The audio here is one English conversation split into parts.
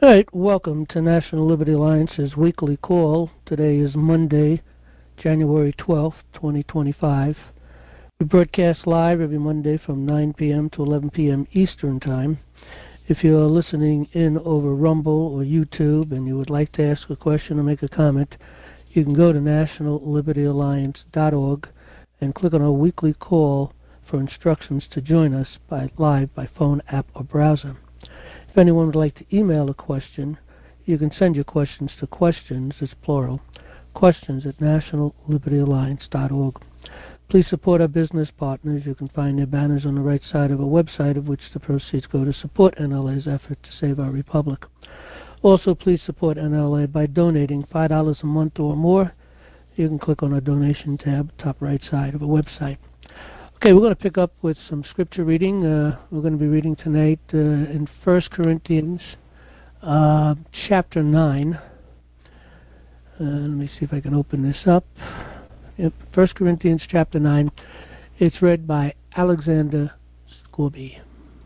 All right, welcome to National Liberty Alliance's weekly call. Today is Monday, January 12th, 2025. We broadcast live every Monday from 9 p.m. to 11 p.m. Eastern Time. If you are listening in over Rumble or YouTube and you would like to ask a question or make a comment, you can go to nationallibertyalliance.org and click on our weekly call for instructions to join us live by phone, app, or browser. If anyone would like to email a question, you can send your questions to questions, it's plural, questions at nationallibertyalliance.org. Please support our business partners. You can find their banners on the right side of our website, of which the proceeds go to support NLA's effort to save our republic. Also, please support NLA by donating $5 a month or more. You can click on our donation tab, top right side of our website. Okay, we're going to pick up with some scripture reading. We're going to be reading tonight in 1 Corinthians chapter 9. Let me see if I can open this up. Yep, 1 Corinthians chapter 9. It's read by Alexander Scorby.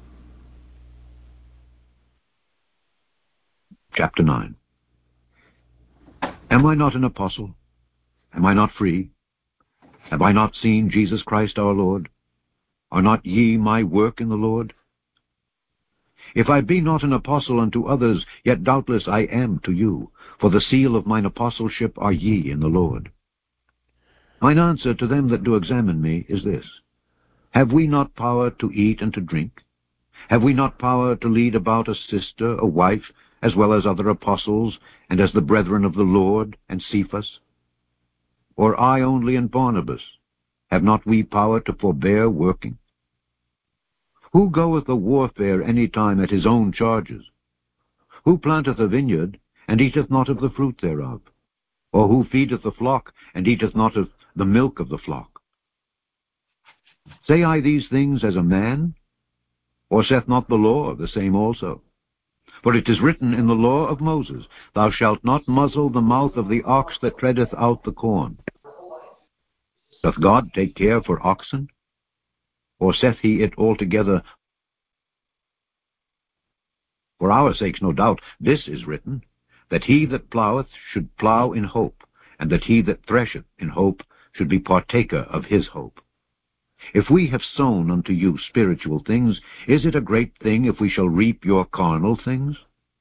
Chapter 9. Am I not an apostle? Am I not free? Have I not seen Jesus Christ our Lord? Are not ye my work in the Lord? If I be not an apostle unto others, yet doubtless I am to you, for the seal of mine apostleship are ye in the Lord. Mine answer to them that do examine me is this: Have we not power to eat and to drink? Have we not power to lead about a sister, a wife, as well as other apostles, and as the brethren of the Lord, and Cephas? Or I only and Barnabas? Have not we power to forbear working? Who goeth a warfare any time at his own charges? Who planteth a vineyard, and eateth not of the fruit thereof? Or who feedeth the flock, and eateth not of the milk of the flock? Say I these things as a man? Or saith not the law the same also? For it is written in the law of Moses, Thou shalt not muzzle the mouth of the ox that treadeth out the corn. Doth God take care for oxen? Or saith he it altogether? For our sakes, no doubt, this is written, that he that ploweth should plow in hope, and that he that thresheth in hope should be partaker of his hope. If we have sown unto you spiritual things, is it a great thing if we shall reap your carnal things?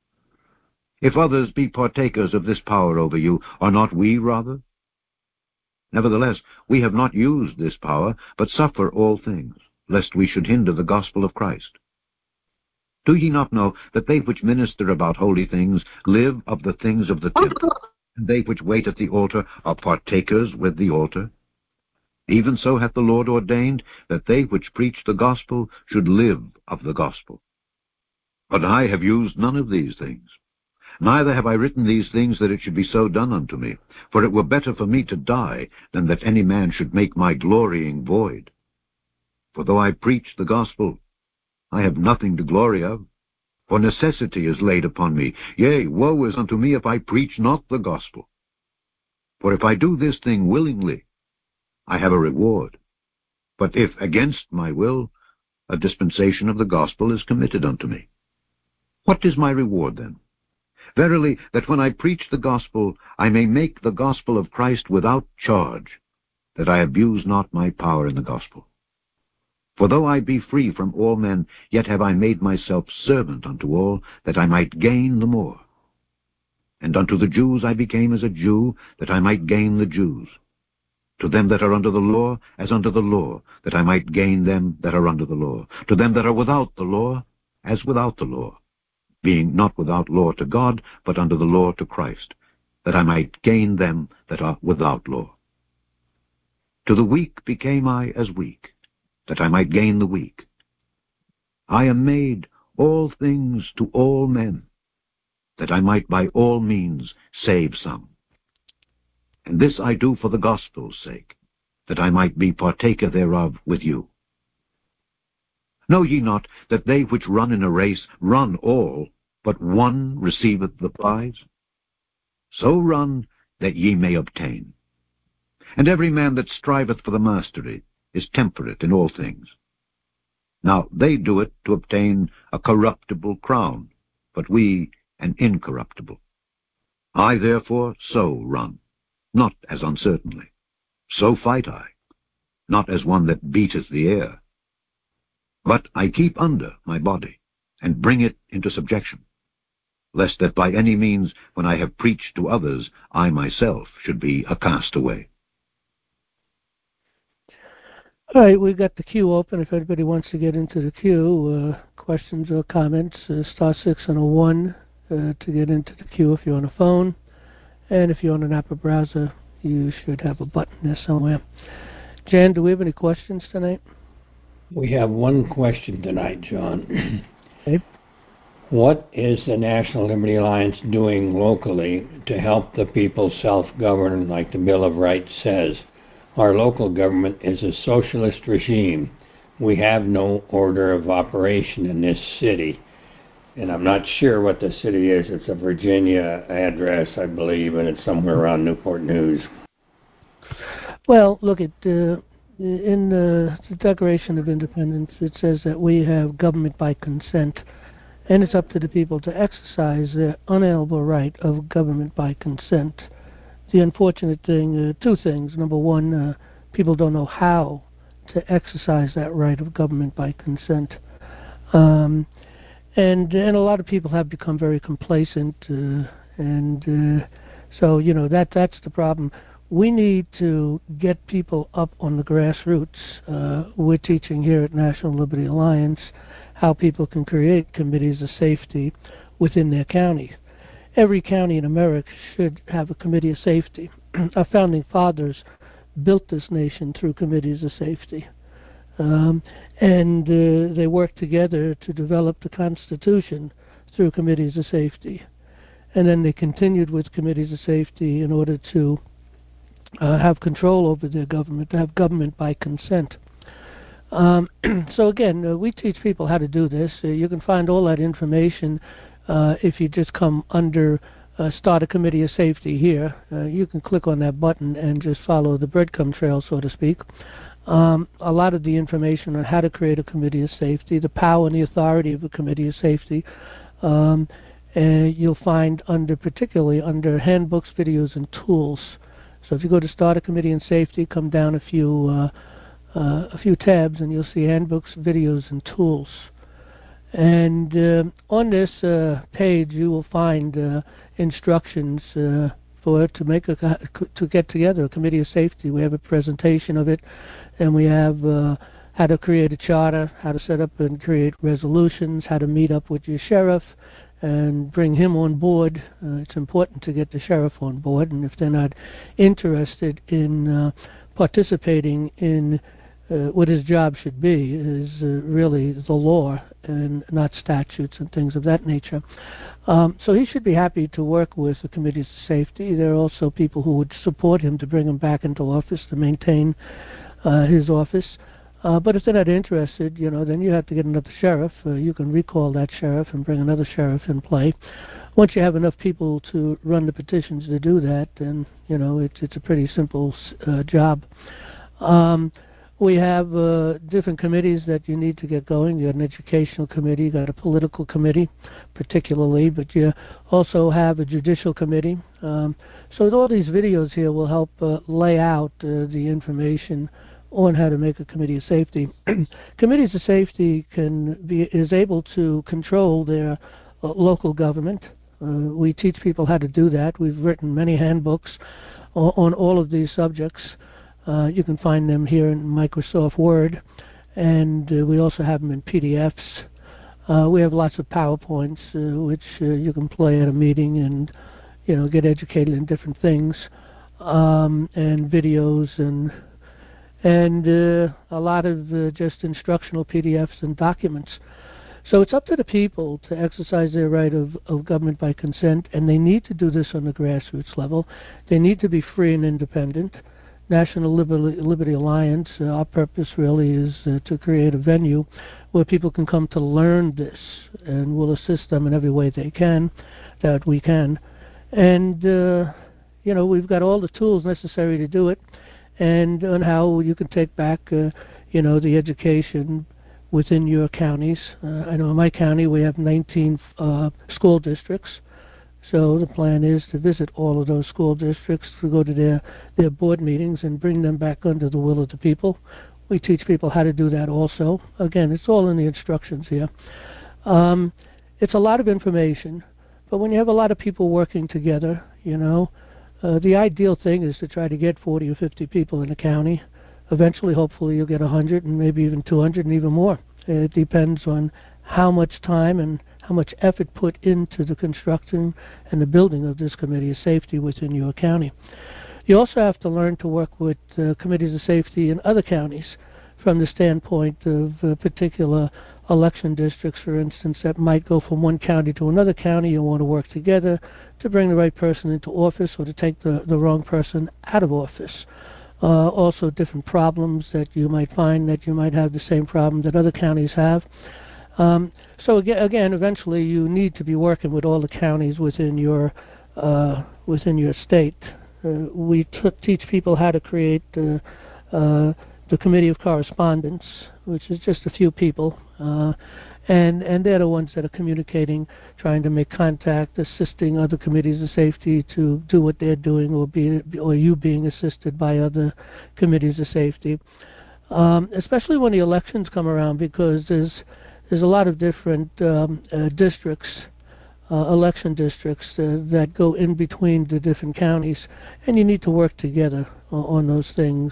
If others be partakers of this power over you, are not we rather? Nevertheless, we have not used this power, but suffer all things, lest we should hinder the gospel of Christ. Do ye not know that they which minister about holy things live of the things of the temple, and they which wait at the altar are partakers with the altar? Even so hath the Lord ordained that they which preach the gospel should live of the gospel. But I have used none of these things. Neither have I written these things that it should be so done unto me, for it were better for me to die than that any man should make my glorying void. For though I preach the gospel, I have nothing to glory of, for necessity is laid upon me. Yea, woe is unto me if I preach not the gospel. For if I do this thing willingly, I have a reward. But if against my will, a dispensation of the gospel is committed unto me. What is my reward then? Verily, that when I preach the gospel, I may make the gospel of Christ without charge, that I abuse not my power in the gospel. For though I be free from all men, yet have I made myself servant unto all, that I might gain the more. And unto the Jews I became as a Jew, that I might gain the Jews. To them that are under the law, as under the law, that I might gain them that are under the law. To them that are without the law, as without the law, being not without law to God, but under the law to Christ, that I might gain them that are without law. To the weak became I as weak, that I might gain the weak. I am made all things to all men, that I might by all means save some. And this I do for the gospel's sake, that I might be partaker thereof with you. Know ye not that they which run in a race run all, but one receiveth the prize? So run that ye may obtain. And every man that striveth for the mastery is temperate in all things. Now they do it to obtain a corruptible crown, but we and incorruptible. I therefore so run, not as uncertainly. So fight I, not as one that beateth the air. But I keep under my body, and bring it into subjection, lest that by any means, when I have preached to others, I myself should be a castaway. All right, we've got the queue open. If anybody wants to get into the queue, questions or comments, *6 and a 1 to get into the queue if you're on a phone. And if you're on an Apple browser, you should have a button there somewhere. Jan, do we have any questions tonight? We have one question tonight, John. Okay. What is the National Liberty Alliance doing locally to help the people self-govern like the Bill of Rights says? Our local government is a socialist regime. We have no order of operation in this city. And I'm not sure what the city is. It's a Virginia address, I believe, and it's somewhere around Newport News. Well, look, in the Declaration of Independence, it says that we have government by consent, and it's up to the people to exercise their unalienable right of government by consent. The unfortunate thing, two things. Number one, people don't know how to exercise that right of government by consent. And a lot of people have become very complacent, so that's the problem. We need to get people up on the grassroots. We're teaching here at National Liberty Alliance how people can create committees of safety within their county. Every county in America should have a committee of safety. Our founding fathers built this nation through committees of safety. And they worked together to develop the Constitution through committees of safety. And then they continued with committees of safety in order to have control over their government, to have government by consent. So again, we teach people how to do this. You can find all that information if you just come under Start a Committee of Safety here. You can click on that button and just follow the breadcrumb trail, so to speak. A lot of the information on how to create a committee of safety, the power and the authority of a committee of safety, you'll find particularly under handbooks, videos, and tools. So if you go to Start a Committee on Safety, come down a few tabs, and you'll see handbooks, videos, and tools. And on this page, you will find instructions to get together a committee of safety. We have a presentation of it, and we have how to create a charter, how to set up and create resolutions, how to meet up with your sheriff and bring him on board. It's important to get the sheriff on board, and if they're not interested in participating in what his job should be, is really the law and not statutes and things of that nature. So he should be happy to work with the committees of safety. There are also people who would support him to bring him back into office, to maintain his office. But if they're not interested, then you have to get another sheriff. You can recall that sheriff and bring another sheriff in play. Once you have enough people to run the petitions to do that, then it's a pretty simple job. We have different committees that you need to get going. You got an educational committee, you got a political committee, particularly, but you also have a judicial committee. So all these videos here will help lay out the information on how to make a committee of safety. Committees of safety is able to control their local government. We teach people how to do that. We've written many handbooks on all of these subjects. You can find them here in Microsoft Word, and we also have them in PDFs. We have lots of PowerPoints, which you can play at a meeting and get educated in different things, and videos and a lot of just instructional PDFs and documents. So it's up to the people to exercise their right of government by consent, and they need to do this on the grassroots level. They need to be free and independent. National Liberty Alliance, our purpose really is to create a venue where people can come to learn this, and we'll assist them in every way that we can. And, we've got all the tools necessary to do it, and on how you can take back, the education within your counties. I know in my county we have 19 school districts. So the plan is to visit all of those school districts, to go to their board meetings and bring them back under the will of the people. We teach people how to do that also. Again, it's all in the instructions here. It's a lot of information, but when you have a lot of people working together, the ideal thing is to try to get 40 or 50 people in a county. Eventually, hopefully, you'll get 100 and maybe even 200 and even more. It depends on how much time and how much effort put into the construction and the building of this committee of safety within your county. You also have to learn to work with committees of safety in other counties from the standpoint of particular election districts, for instance, that might go from one county to another county. You want to work together to bring the right person into office or to take the wrong person out of office. Also different problems that you might find that you might have the same problem that other counties have. So again, eventually you need to be working with all the counties within your state. We teach people how to create the Committee of Correspondence, which is just a few people, and they're the ones that are communicating, trying to make contact, assisting other committees of safety to do what they're doing, or you being assisted by other committees of safety. Especially when the elections come around, because there's a lot of different districts, election districts that go in between the different counties, and you need to work together on those things.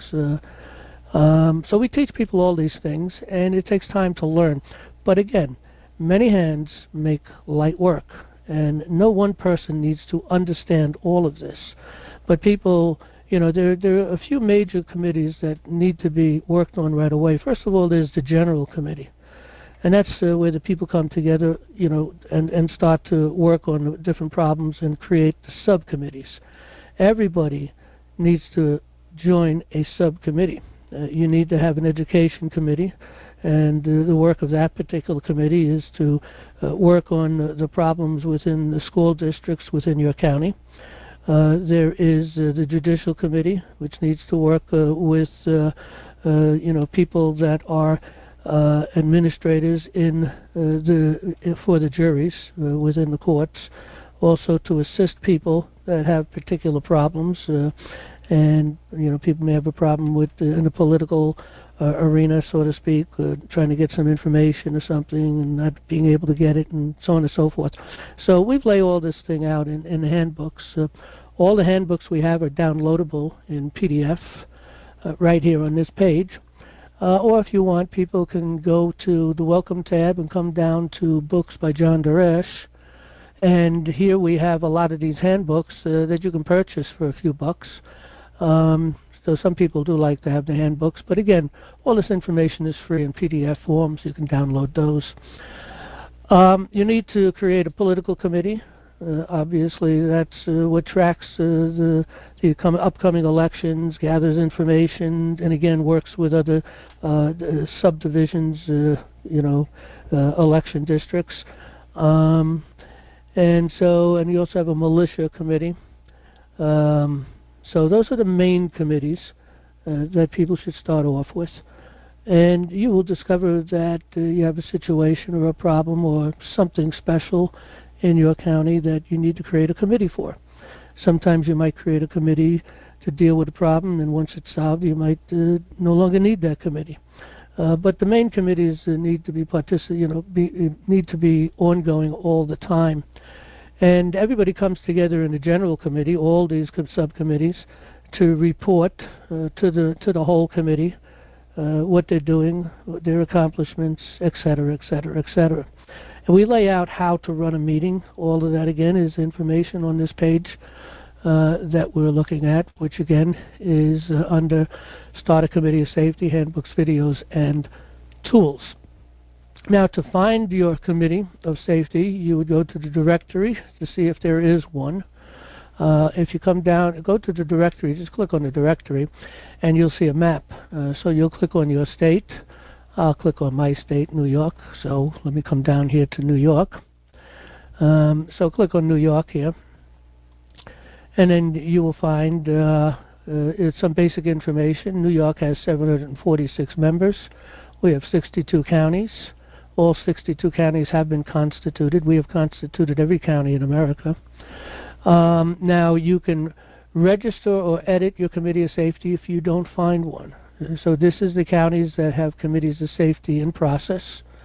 So we teach people all these things, and it takes time to learn. But again, many hands make light work, and no one person needs to understand all of this. But people, there are a few major committees that need to be worked on right away. First of all, there's the General Committee. And that's where the people come together, and start to work on different problems and create the subcommittees. Everybody needs to join a subcommittee. You need to have an education committee, and the work of that particular committee is to work on the problems within the school districts within your county. There is the Judicial Committee, which needs to work with people that are administrators for the juries within the courts, also to assist people that have particular problems, and people may have a problem with in the political arena, so to speak, trying to get some information or something and not being able to get it, and so on and so forth. So we've laid all this thing out in the handbooks. All the handbooks we have are downloadable in PDF right here on this page. Or if you want, people can go to the Welcome tab and come down to Books by John Daresch. And here we have a lot of these handbooks that you can purchase for a few bucks. So some people do like to have the handbooks. But again, all this information is free in PDF form, so you can download those. You need to create a political committee. Obviously, that's what tracks the upcoming elections, gathers information, and again works with other subdivisions, election districts. And you also have a militia committee. So those are the main committees that people should start off with. And you will discover that you have a situation or a problem or something special in your county that you need to create a committee for. Sometimes you might create a committee to deal with a problem, and once it's solved, you might no longer need that committee. But the main committees need to be need to be ongoing all the time. And everybody comes together in the General Committee, all these subcommittees, to report to the whole committee what they're doing, their accomplishments, etc., etc., etc. And we lay out how to run a meeting. All of that, again, is information on this page that we're looking at, which, again, is under Start a Committee of Safety, Handbooks, Videos, and Tools. Now, to find your Committee of Safety, you would go to the directory to see if there is one. If you come down, go to the directory, just click on the directory, and you'll see a map. So you'll click on your state. I'll click on my state, New York. So let me come down here to New York. So click on New York here. And then you will find some basic information. New York has 746 members. We have 62 counties. All 62 counties have been constituted. We have constituted every county in America. Now, you can register or edit your committee of safety if you don't find one. So this is the counties that have committees of safety in process.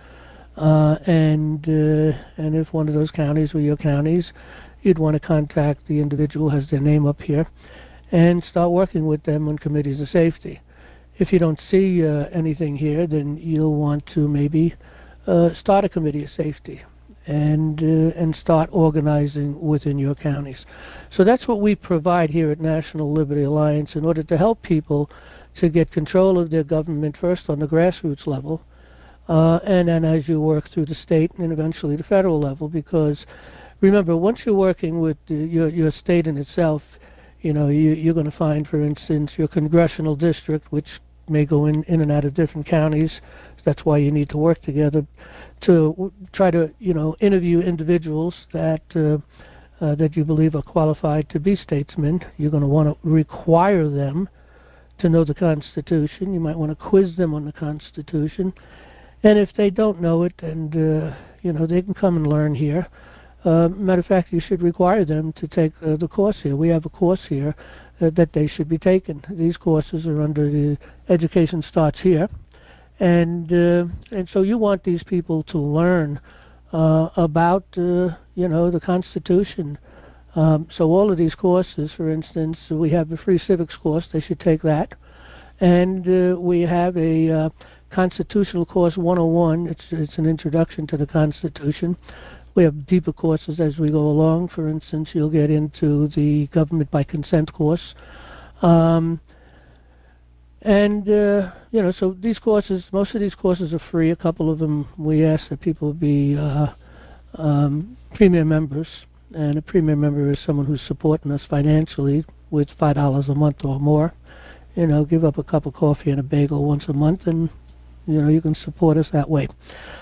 And if one of those counties were your counties, you'd want to contact the individual who has their name up here and start working with them on committees of safety. If you don't see anything here, then you'll want to maybe start a committee of safety and start organizing within your counties. So that's what we provide here at National Liberty Alliance in order to help people to get control of their government first on the grassroots level, and then as you work through the state and eventually the federal level. Because remember, once you're working with your state in itself, you know, you're going to find, for instance, your congressional district, which may go in and out of different counties. That's why you need to work together to try to, you know, interview individuals that that you believe are qualified to be statesmen. You're going to want to require them to know the Constitution. You might want to quiz them on the Constitution. And if they don't know it, and you know, they can come and learn here. Matter of fact, you should require them to take the course here. We have a course here that they should be taking. These courses are under the Education Starts Here. And so you want these people to learn about, you know, the Constitution. So all of these courses, for instance, we have a free civics course. They should take that. And we have a Constitutional Course 101. It's an introduction to the Constitution. We have deeper courses as we go along. For instance, you'll get into the Government by Consent course. You know, so these courses, most of these courses are free. A couple of them, we ask that people be premier members. And a premier member is someone who's supporting us financially with $5 a month or more. You know, give up a cup of coffee and a bagel once a month, and, you know, you can support us that way.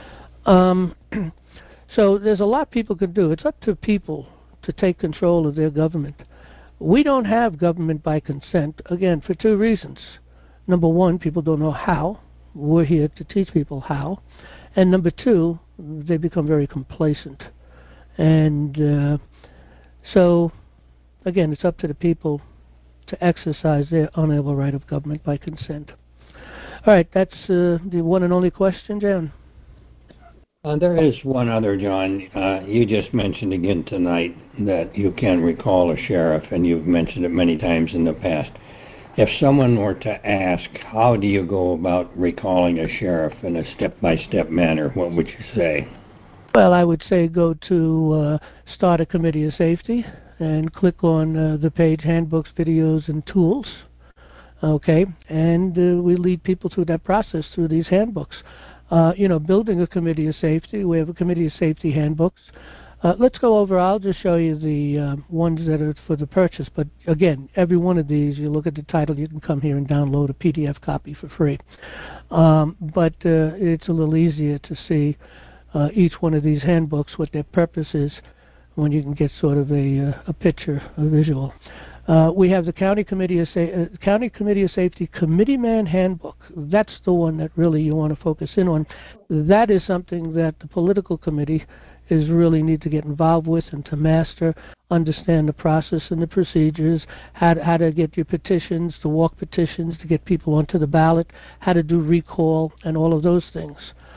So there's a lot people can do. It's up to people to take control of their government. We don't have government by consent, again, for two reasons. Number one, people don't know how. We're here to teach people how. And number two, they become very complacent. And so, again, it's up to the people to exercise their unalienable right of government by consent. All right, that's the one and only question, Jan. There is one other, John. You just mentioned again tonight that you can recall a sheriff, and you've mentioned it many times in the past. If someone were to ask, how do you go about recalling a sheriff in a step-by-step manner, what would you say? Well, I would say go to Start a Committee of Safety and click on the page Handbooks, Videos, and Tools. Okay, and we lead people through that process through these handbooks. You know, building a committee of safety, we have a committee of safety handbooks. Let's go over, I'll just show you the ones that are for the purchase, but again, every one of these, you look at the title, you can come here and download a PDF copy for free. But it's a little easier to see each one of these handbooks, what their purpose is, when you can get sort of a picture, a visual. We have the County Committee of Safety Committeeman Handbook. That's the one that really you want to focus in on. That is something that the political committee is really need to get involved with and to master, understand the process and the procedures, how to get your petitions, to walk petitions, to get people onto the ballot, how to do recall, and all of those things.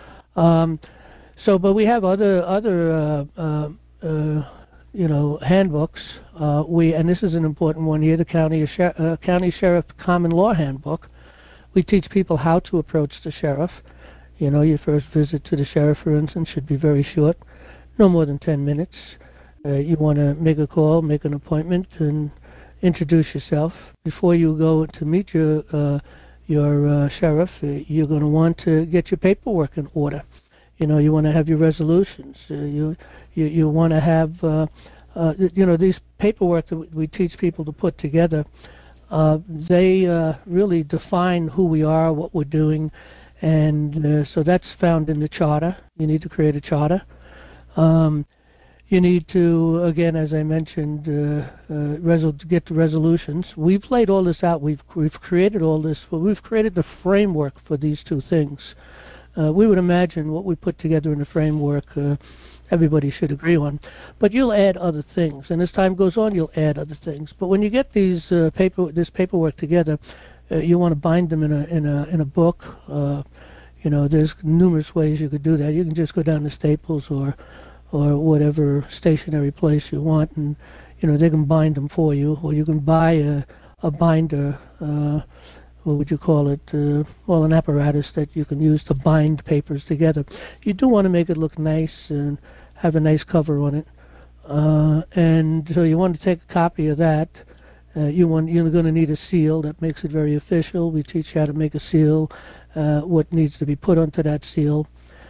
But we have other you know, handbooks. And this is an important one here, the County Sheriff Common Law Handbook. We teach people how to approach the sheriff. You know, your first visit to the sheriff, for instance, should be very short, no more than 10 minutes. You want to make a call, make an appointment, and introduce yourself. Before you go to meet your sheriff, you're going to want to get your paperwork in order. You know, you want to have your resolutions. You want to have, you know, these paperwork that we teach people to put together. They really define who we are, what we're doing, and so that's found in the charter. You need to create a charter. You need to, again, as I mentioned, get the resolutions. We've laid all this out. We've created all this. We've created the framework for these two things. We would imagine what we put together in the framework everybody should agree on. But you'll add other things, and as time goes on, you'll add other things. But when you get this paperwork together, you want to bind them in a book. There's numerous ways you could do that. You can just go down to Staples or whatever stationery place you want, and they can bind them for you. Or you can buy a binder. What would you call it? An apparatus that you can use to bind papers together. You do want to make it look nice and have a nice cover on it. And so you want to take a copy of that. You're going to need a seal that makes it very official. We teach you how to make a seal, what needs to be put onto that seal.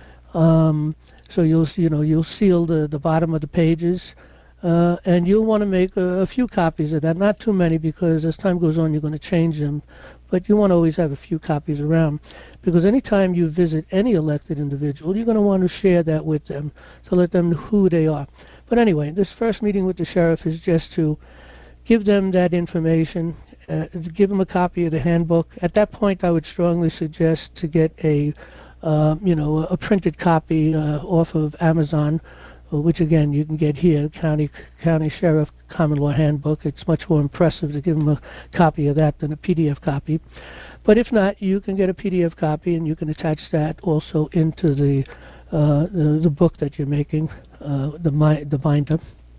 So you'll seal the bottom of the pages. And you'll want to make a few copies of that, not too many, because as time goes on you're going to change them. But you want to always have a few copies around, because anytime you visit any elected individual, you're going to want to share that with them to let them know who they are. But anyway, this first meeting with the sheriff is just to give them that information, give them a copy of the handbook. At that point, I would strongly suggest to get a printed copy off of Amazon, which again you can get here, County Sheriff Common Law Handbook. It's much more impressive to give them a copy of that than a PDF copy. But if not, you can get a PDF copy, and you can attach that also into the book that you're making, the binder.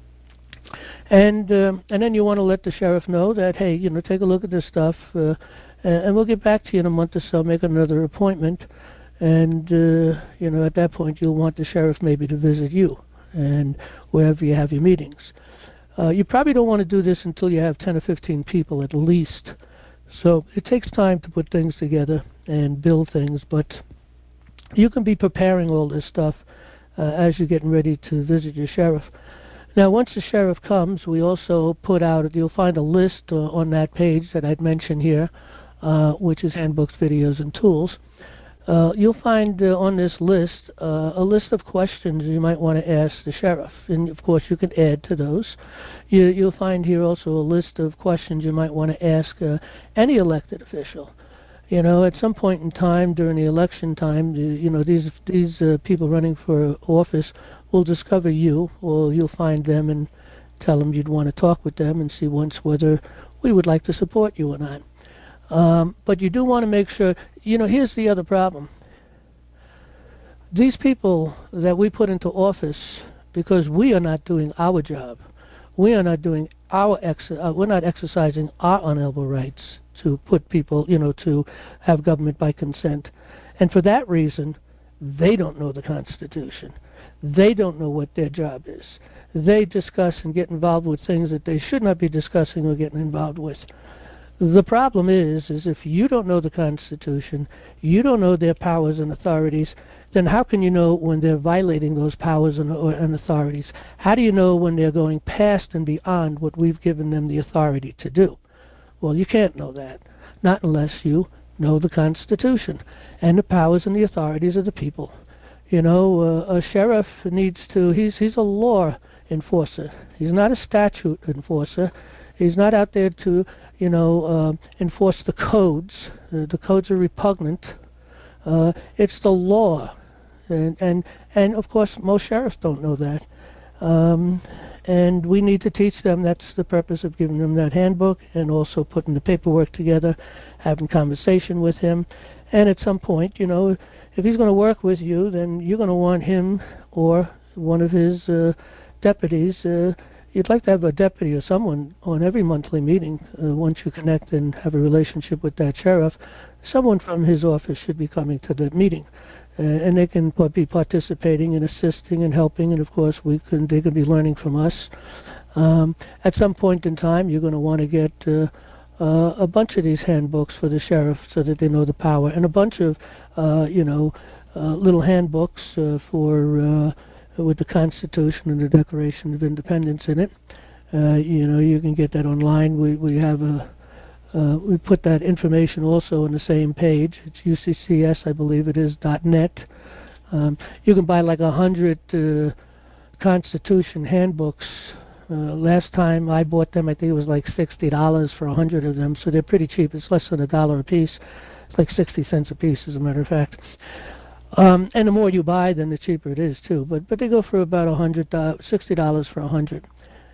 And then you want to let the sheriff know that, hey, take a look at this stuff, and we'll get back to you in a month or so, make another appointment. And at that point you'll want the sheriff maybe to visit you and wherever you have your meetings. You probably don't want to do this until you have 10 or 15 people at least. So it takes time to put things together and build things, but you can be preparing all this stuff as you're getting ready to visit your sheriff. Now, once the sheriff comes, we also put out, you'll find a list on that page that I'd mentioned here, which is Handbooks, Videos, and Tools. You'll find on this list a list of questions you might want to ask the sheriff, and of course you can add to those. You'll find here also a list of questions you might want to ask any elected official. At some point in time during the election time, these people running for office will discover you, or you'll find them and tell them you'd want to talk with them and see once whether we would like to support you or not. But you do want to make sure, here's the other problem. These people that we put into office, because we are not doing our job, we are not doing we're not exercising our unalienable rights to put people, to have government by consent. And for that reason, they don't know the Constitution. They don't know what their job is. They discuss and get involved with things that they should not be discussing or getting involved with. The problem is if you don't know the Constitution, you don't know their powers and authorities, then how can you know when they're violating those powers and authorities? How do you know when they're going past and beyond what we've given them the authority to do? Well, you can't know that, not unless you know the Constitution and the powers and the authorities of the people. A sheriff needs to, he's a law enforcer. He's not a statute enforcer. He's not out there to, enforce the codes. The codes are repugnant. It's the law. And of course, most sheriffs don't know that. And we need to teach them. That's the purpose of giving them that handbook, and also putting the paperwork together, having conversation with him. And at some point, if he's going to work with you, then you're going to want him or one of his deputies. You'd like to have a deputy or someone on every monthly meeting. Once you connect and have a relationship with that sheriff, someone from his office should be coming to the meeting. And they can be participating and assisting and helping, and of course they can be learning from us. At some point in time, you're going to want to get a bunch of these handbooks for the sheriff so that they know the power, and a bunch of little handbooks with the Constitution and the Declaration of Independence in it. You can get that online. We have we put that information also on the same page. It's UCCS, I believe it is, .net. You can buy like 100 Constitution handbooks. Last time I bought them, I think it was like $60 for 100 of them, so they're pretty cheap. It's less than $1 a piece. It's like 60 cents a piece, as a matter of fact. And the more you buy, then the cheaper it is too. But they go for about $60 for 100.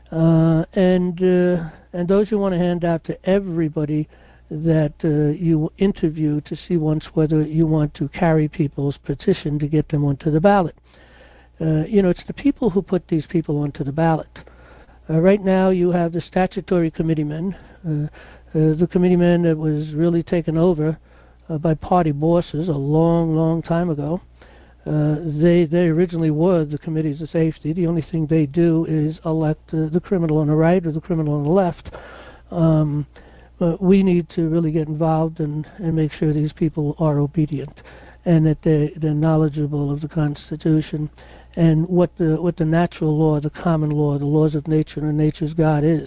And those you want to hand out to everybody that you interview to see once whether you want to carry people's petition to get them onto the ballot. It's the people who put these people onto the ballot. Right now you have the statutory committeemen, the committeemen that was really taken over by party bosses a long, long time ago. They originally were the committees of safety. The only thing they do is elect the criminal on the right or the criminal on the left. But we need to really get involved and make sure these people are obedient and that they're knowledgeable of the Constitution and what the natural law, the common law, the laws of nature and nature's God is.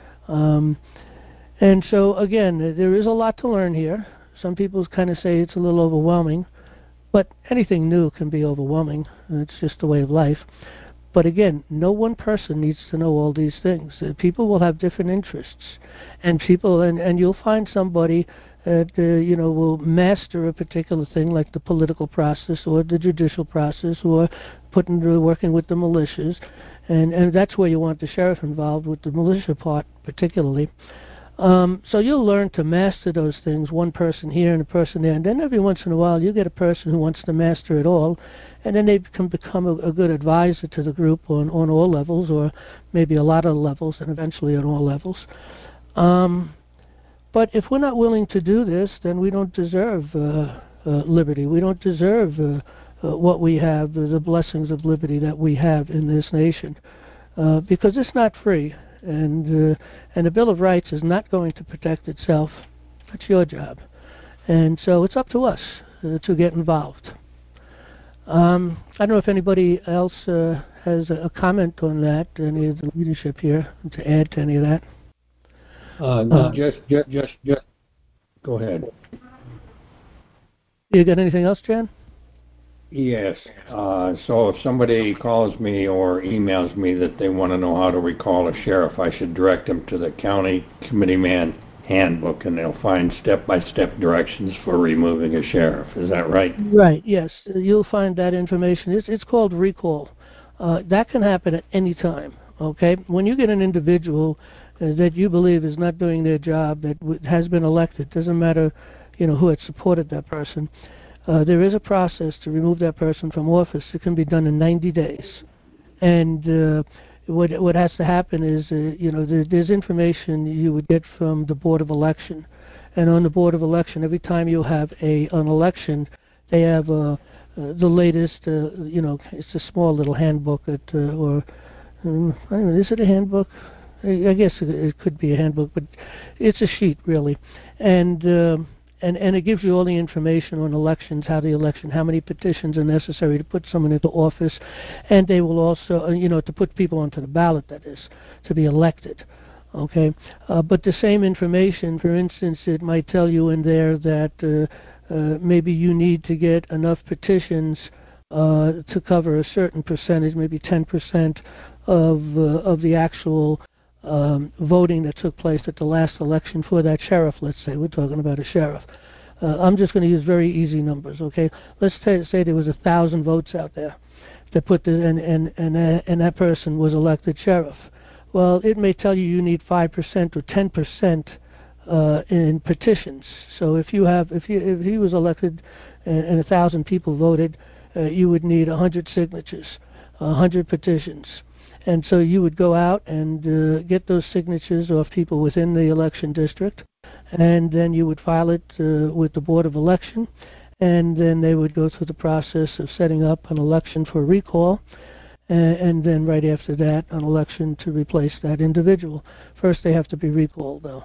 And so, again, there is a lot to learn here. Some people kind of say it's a little overwhelming, but anything new can be overwhelming. It's just the way of life. But again, no one person needs to know all these things. People will have different interests, and you'll find somebody that will master a particular thing, like the political process or the judicial process, or working with the militias, and that's where you want the sheriff involved with the militia part, particularly. So you'll learn to master those things, one person here and a person there, and then every once in a while you get a person who wants to master it all, and then they can become a good advisor to the group on all levels, or maybe a lot of levels, and eventually on all levels. But if we're not willing to do this, then we don't deserve liberty. We don't deserve what we have, the blessings of liberty that we have in this nation, because it's not free. And the Bill of Rights is not going to protect itself. That's your job. And so it's up to us to get involved. I don't know if anybody else has a comment on that, any of the leadership here, to add to any of that. Just go ahead. You got anything else, Jan? Yes. So if somebody calls me or emails me that they want to know how to recall a sheriff, I should direct them to the County Committeeman Handbook, and they'll find step-by-step directions for removing a sheriff. Is that right? Right, yes. You'll find that information. It's called recall. That can happen at any time, okay? When you get an individual that you believe is not doing their job, that has been elected, doesn't matter who had supported that person, there is a process to remove that person from office. It can be done in 90 days. And what has to happen is, there's information you would get from the Board of Election. And on the Board of Election, every time you have an election, they have the latest, it's a small little handbook I don't know, is it a handbook? I guess it could be a handbook, but it's a sheet, really. And it gives you all the information on elections, how many petitions are necessary to put someone into office, and they will also, to put people onto the ballot, that is, to be elected. Okay, but the same information, for instance, it might tell you in there that maybe you need to get enough petitions to cover a certain percentage, maybe 10% of the actual voting that took place at the last election for that sheriff. Let's say we're talking about a sheriff. I'm just going to use very easy numbers, okay? Let's say there was 1,000 votes out there that put and that person was elected sheriff. Well, it may tell you need 5% or 10% in petitions. So if he was elected and 1,000 people voted, you would need 100 signatures, 100 petitions. And so you would go out and get those signatures off people within the election district, and then you would file it with the Board of Election, and then they would go through the process of setting up an election for recall, and then right after that, an election to replace that individual. First, they have to be recalled, though.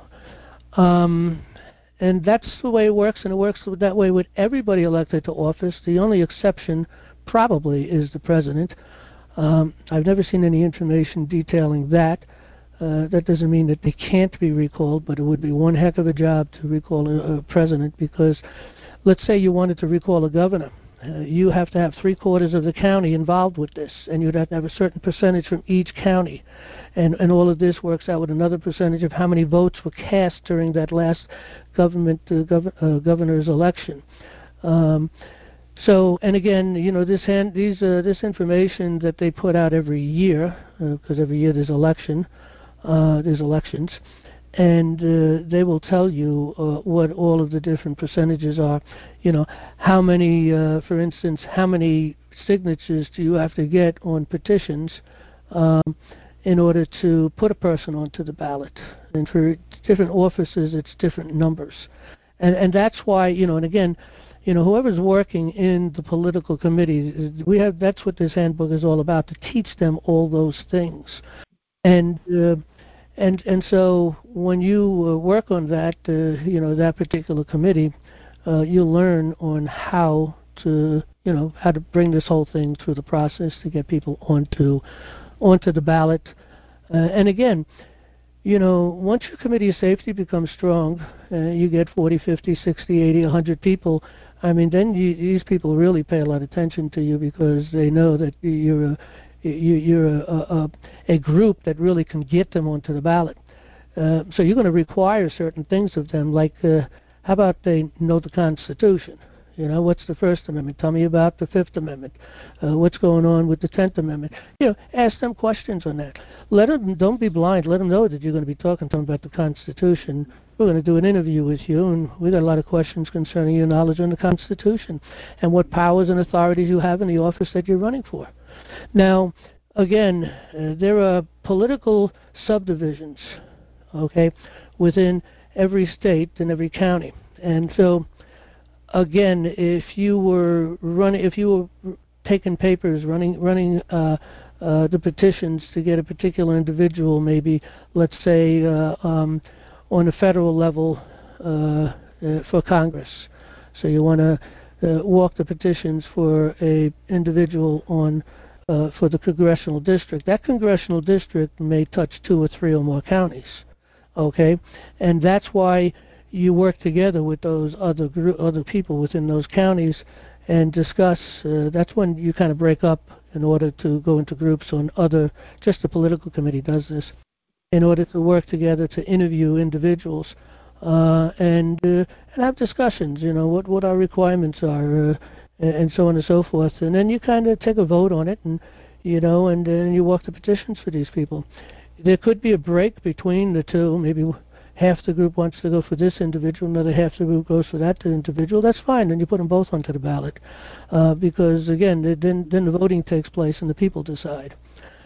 And that's the way it works, and it works that way with everybody elected to office. The only exception probably is the president. I've never seen any information detailing that. That doesn't mean that they can't be recalled, but it would be one heck of a job to recall a president, because let's say you wanted to recall a governor. You have to have 3/4 of the county involved with this, and you'd have to have a certain percentage from each county. And all of this works out with another percentage of how many votes were cast during that last governor's election. So, and again, this information that they put out every year, because every year there's elections, and they will tell you what all of the different percentages are. How many, for instance, how many signatures do you have to get on petitions in order to put a person onto the ballot? And for different offices, it's different numbers. And that's why, and again, whoever's working in the political committee, that's what this handbook is all about, to teach them all those things. And so when you work on that, that particular committee, you learn on how to bring this whole thing through the process to get people onto the ballot. And again, once your committee of safety becomes strong, you get 40, 50, 60, 80, 100 people. I mean, then these people really pay a lot of attention to you, because they know that you're a group that really can get them onto the ballot. So you're going to require certain things of them, like how about they know the Constitution? What's the First Amendment? Tell me about the Fifth Amendment. What's going on with the 10th Amendment? Ask them questions on that. Don't be blind. Let them know that you're going to be talking to them about the Constitution. We're going to do an interview with you, and we got a lot of questions concerning your knowledge on the Constitution and what powers and authorities you have in the office that you're running for. Now, again, there are political subdivisions, okay, within every state and every county. And so, again, if you were taking papers, running the petitions to get a particular individual, maybe, let's say, on a federal level for Congress. So you want to walk the petitions for a individual for the congressional district. That congressional district may touch 2 or 3 or more counties, okay? And that's why you work together with those other people within those counties and discuss. That's when you kind of break up in order to go into groups on just the political committee does this, in order to work together to interview individuals and have discussions, what our requirements are, and so on and so forth. And then you kind of take a vote on it, and and then you walk the petitions for these people. There could be a break between the two. Maybe half the group wants to go for this individual, another half the group goes for that individual. That's fine. Then you put them both onto the ballot, because again, then the voting takes place and the people decide.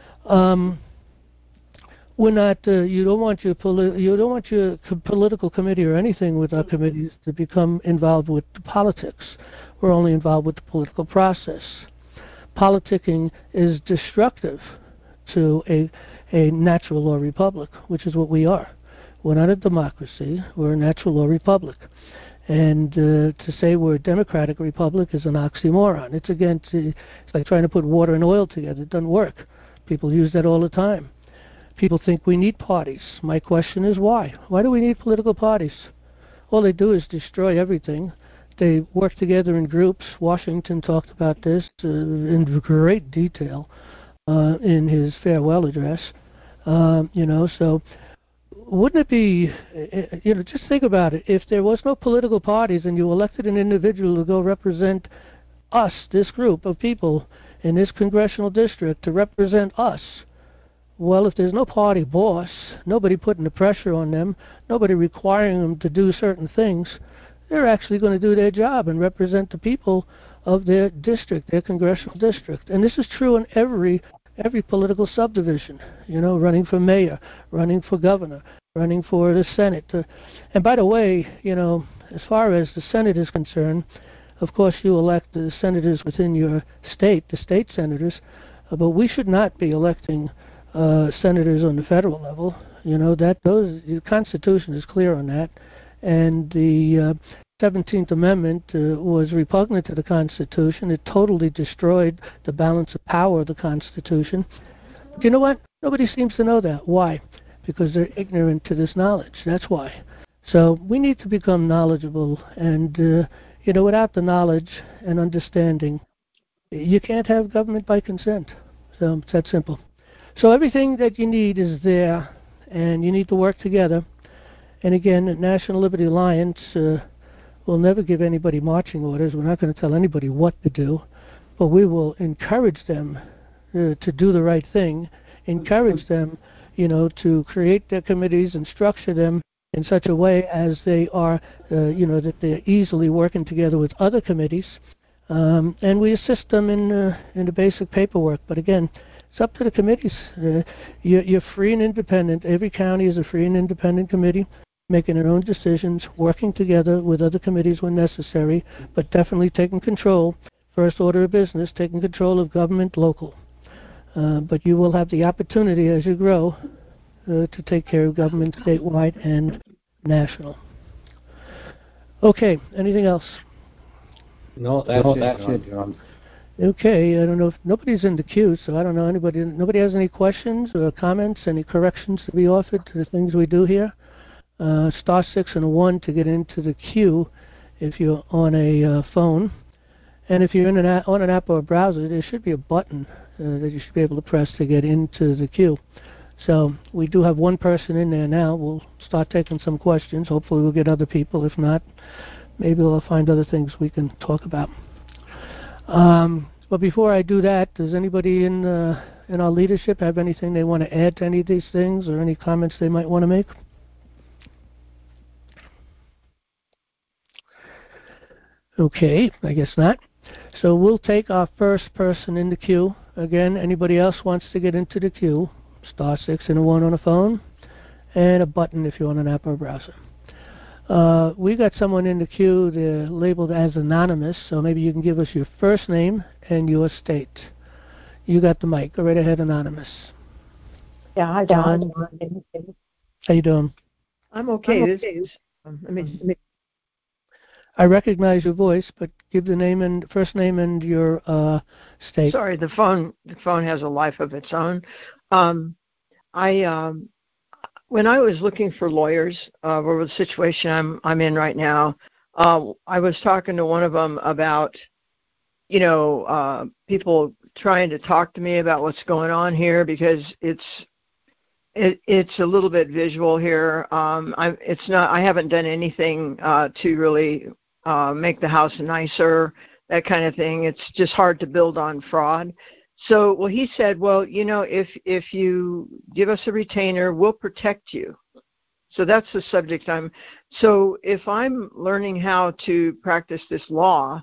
We're not. You don't want your political committee or anything with our committees to become involved with politics. We're only involved with the political process. Politicking is destructive to a natural law republic, which is what we are. We're not a democracy. We're a natural law republic. And to say we're a democratic republic is an oxymoron. It's like trying to put water and oil together. It doesn't work. People use that all the time. People think we need parties. My question is why? Why do we need political parties? All they do is destroy everything. They work together in groups. Washington talked about this in great detail in his farewell address. So wouldn't it be, just think about it. If there was no political parties and you elected an individual to go represent us, this group of people in this congressional district, to represent us, well, if there's no party boss, nobody putting the pressure on them, nobody requiring them to do certain things, they're actually going to do their job and represent the people of their district, their congressional district. And this is true in every political subdivision, running for mayor, running for governor, running for the Senate. And by the way, as far as the Senate is concerned, of course you elect the senators within your state, the state senators, but we should not be electing senators on the federal level. The Constitution is clear on that, and the 17th Amendment was repugnant to the Constitution. It totally destroyed the balance of power of the Constitution. But you know what? Nobody seems to know that. Why? Because they're ignorant to this knowledge. That's why. So we need to become knowledgeable, and without the knowledge and understanding, you can't have government by consent. So it's that simple. So everything that you need is there, and you need to work together. And again, at National Liberty Alliance, We'll never give anybody marching orders. We're not going to tell anybody what to do, but we will encourage them to do the right thing, encourage them, to create their committees and structure them in such a way as they are, that they're easily working together with other committees, and we assist them in the basic paperwork. But again, it's up to the committees. You're free and independent. Every county is a free and independent committee, making their own decisions, working together with other committees when necessary, but definitely taking control, first order of business, taking control of government local. But you will have the opportunity as you grow to take care of government statewide and national. Okay, anything else? No, that's it, John. Okay, I don't know if nobody's in the queue, so I don't know nobody has any questions or comments, any corrections to be offered to the things we do here. *6 and a 1 to get into the queue if you're on a phone. And if you're on an app or a browser, there should be a button that you should be able to press to get into the queue. So we do have one person in there now. We'll start taking some questions. Hopefully we'll get other people. If not, maybe we'll find other things we can talk about. But before I do that, does anybody in our leadership have anything they want to add to any of these things or any comments they might want to make? Okay, I guess not. So we'll take our first person in the queue. Again, anybody else wants to get into the queue, *6 and a 1 on a phone, and a button if you're on an app or browser. We got someone in the queue. They're labeled as anonymous, so maybe you can give us your first name and your state. You got the mic. Go right ahead, anonymous. Yeah, hi, John. How you doing? I'm okay. I recognize your voice, but give the name and first name and your state. Sorry, the phone has a life of its own. When I was looking for lawyers over the situation I'm in right now, I was talking to one of them about, people trying to talk to me about what's going on here because it's a little bit visual here. I haven't done anything to really make the house nicer, that kind of thing. It's just hard to build on fraud. So, well, he said, well, if you give us a retainer, we'll protect you. So that's the subject so if I'm learning how to practice this law,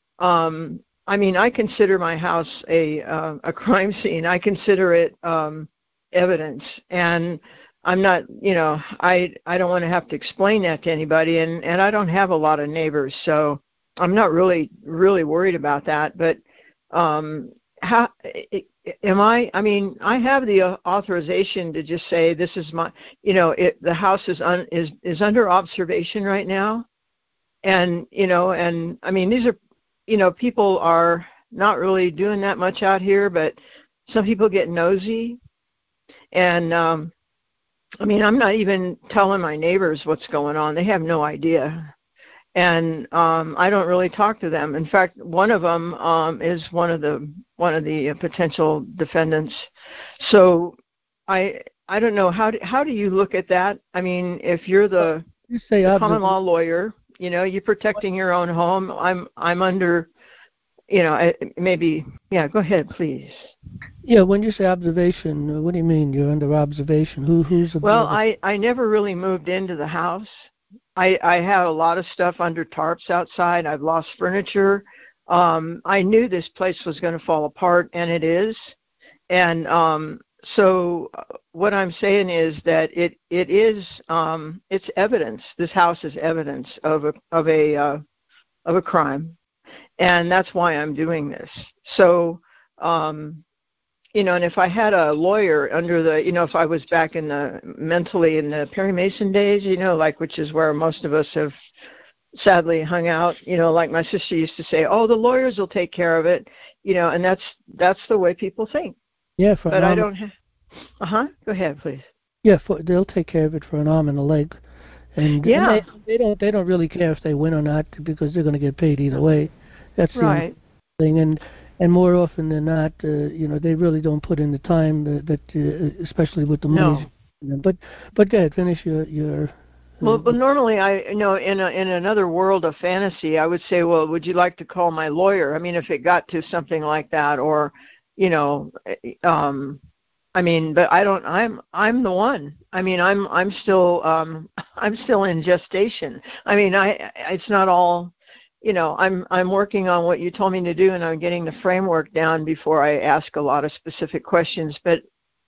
I consider my house a crime scene. I consider it evidence. And I'm not, I don't want to have to explain that to anybody. And I don't have a lot of neighbors, so I'm not really worried about that. But how am I? I have the authorization to just say this is my, the house is under observation right now, and these are, people are not really doing that much out here, but some people get nosy, and I'm not even telling my neighbors what's going on. They have no idea. And I don't really talk to them. In fact, one of them is one of the potential defendants. So I don't know, how do you look at that? If you're the common law lawyer, you're protecting your own home. I'm under, maybe. Yeah, go ahead, please. Yeah, when you say observation, what do you mean? You're under observation? Who's observing? Well, I never really moved into the house. I have a lot of stuff under tarps outside. I've lost furniture. I knew this place was going to fall apart, and it is. And so what I'm saying is that it's evidence. This house is evidence of a crime, and that's why I'm doing this. So and if I had a lawyer under if I was back mentally in the Perry Mason days, which is where most of us have sadly hung out, like my sister used to say, oh, the lawyers will take care of it, and that's the way people think. Yeah, but I don't have. Go ahead, please. Yeah, they'll take care of it for an arm and a leg, and yeah, and they don't really care if they win or not because they're going to get paid either way. That's right. The thing, and more often than not, they really don't put in the time that especially with the money. No. But go ahead, finish your Well, but normally in another world of fantasy, I would say, well, would you like to call my lawyer? I mean, if it got to something like that, or, I mean, but I don't. I'm the one. I mean, I'm still in gestation. I mean, it's not all. I'm working on what you told me to do, and I'm getting the framework down before I ask a lot of specific questions. But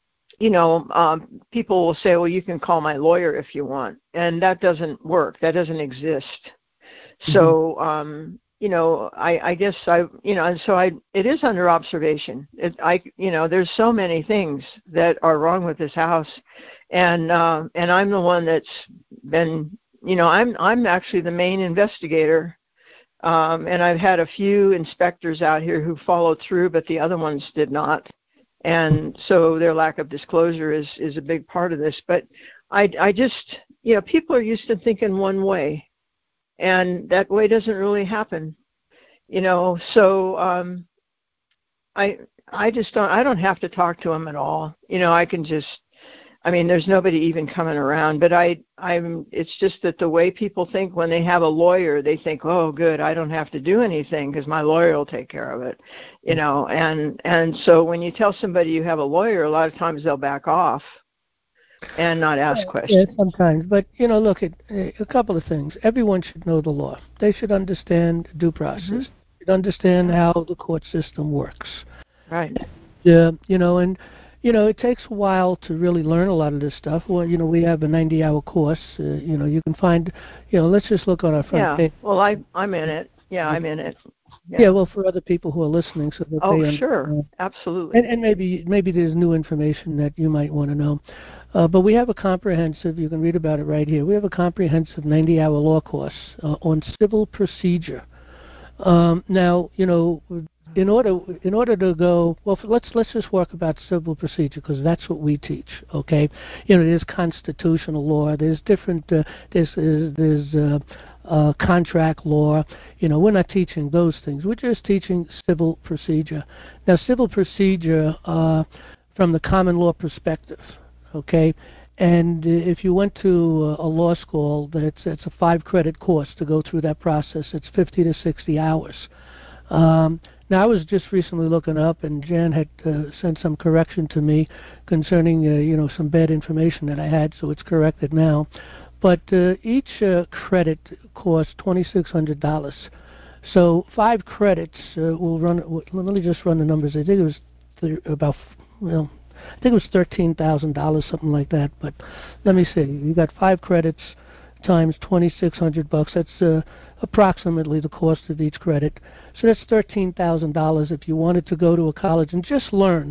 people will say, well, you can call my lawyer if you want, and that doesn't work. That doesn't exist. Mm-hmm. So, I guess it is under observation. There's so many things that are wrong with this house, and I'm the one that's been, I'm actually the main investigator, and I've had a few inspectors out here who followed through, but the other ones did not. And so their lack of disclosure is a big part of this. But I just, people are used to thinking one way, and that way doesn't really happen, So I just don't have to talk to them at all. I can just, there's nobody even coming around. But it's just that the way people think when they have a lawyer, they think, oh, good, I don't have to do anything because my lawyer will take care of it, And so when you tell somebody you have a lawyer, a lot of times they'll back off and not ask questions. Yeah, sometimes. But, look, a couple of things. Everyone should know the law. They should understand due process. Mm-hmm. They should understand how the court system works. Right. It takes a while to really learn a lot of this stuff. Well, we have a 90-hour course. You can find, let's just look on our front page. Yeah, well, I'm in it. Yeah, I'm in it. Yeah, well, for other people who are listening, so that they sure, absolutely. And maybe there's new information that you might want to know. But we have a comprehensive, you can read about it right here. We have a comprehensive 90-hour law course on civil procedure. Now, in order to go, well, let's just work about civil procedure because that's what we teach. Okay, there's constitutional law. There's different. There's contract law. We're not teaching those things. We're just teaching civil procedure. Now, civil procedure from the common law perspective. Okay. And if you went to a law school, it's a 5-credit course to go through that process. It's 50 to 60 hours. Now, I was just recently looking up, and Jan had sent some correction to me concerning, some bad information that I had, so it's corrected now. But each credit costs $2,600. So 5 credits will run. Let me just run the numbers. I think it was I think it was $13,000, something like that. But let me see. You got 5 credits times $2,600. That's approximately the cost of each credit. So that's $13,000 if you wanted to go to a college and just learn,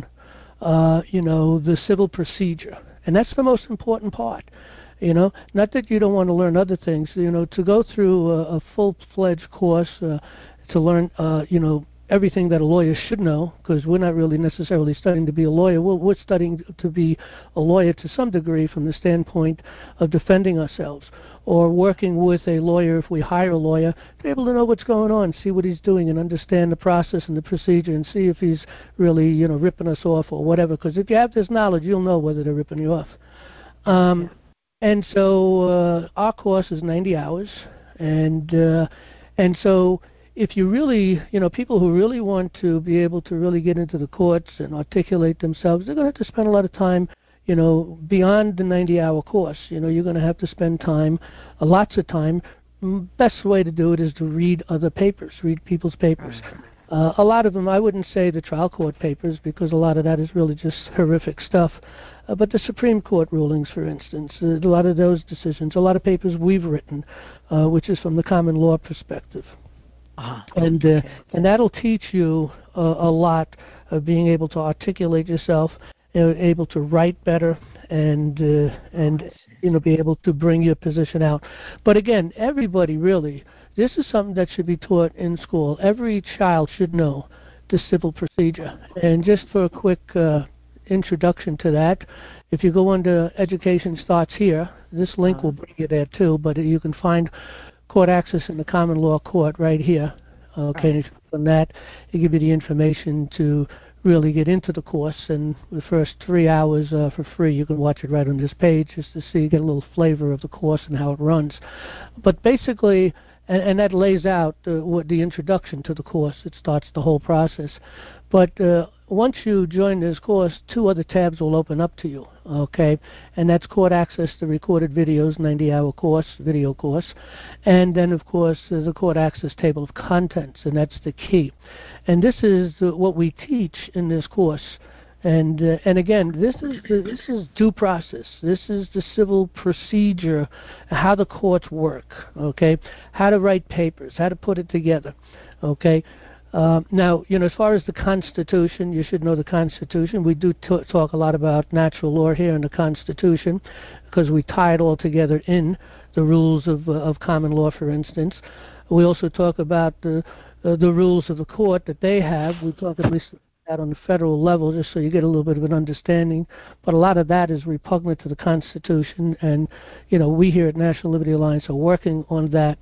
the civil procedure. And that's the most important part. Not that you don't want to learn other things. To go through a full-fledged course to learn, everything that a lawyer should know, because we're not really necessarily studying to be a lawyer. We're studying to be a lawyer to some degree from the standpoint of defending ourselves or working with a lawyer if we hire a lawyer to be able to know what's going on, see what he's doing and understand the process and the procedure and see if he's really, ripping us off or whatever. Because if you have this knowledge, you'll know whether they're ripping you off. And so our course is 90 hours. And so if you really, people who really want to be able to really get into the courts and articulate themselves, they're going to have to spend a lot of time, beyond the 90-hour course. You're going to have to spend time, lots of time. Best way to do it is to read other papers, read people's papers. A lot of them, I wouldn't say the trial court papers because a lot of that is really just horrific stuff. But the Supreme Court rulings, for instance, a lot of those decisions, a lot of papers we've written, which is from the common law perspective. And that'll teach you a lot of being able to articulate yourself, able to write better, and be able to bring your position out. But again, everybody really, this is something that should be taught in school. Every child should know the civil procedure. And just for a quick introduction to that, if you go under Education Starts Here, this link will bring you there too, but you can find court access in the common law court right here. Okay, and from that, it gives you the information to really get into the course. And the first 3 hours for free, you can watch it right on this page just to see, get a little flavor of the course and how it runs. But basically, and that lays out what the introduction to the course. It starts the whole process. But once you join this course, 2 other tabs will open up to you, okay? And that's court access to recorded videos, 90-hour course, video course. And then, of course, there's a court access table of contents, and that's the key. And this is what we teach in this course. And again, this is due process. This is the civil procedure, how the courts work, okay? How to write papers, how to put it together, okay? Now, as far as the Constitution, you should know the Constitution. We do talk a lot about natural law here in the Constitution because we tie it all together in the rules of common law, for instance. We also talk about the rules of the court that they have. We talk at least that on the federal level, just so you get a little bit of an understanding. But a lot of that is repugnant to the Constitution, and we here at National Liberty Alliance are working on that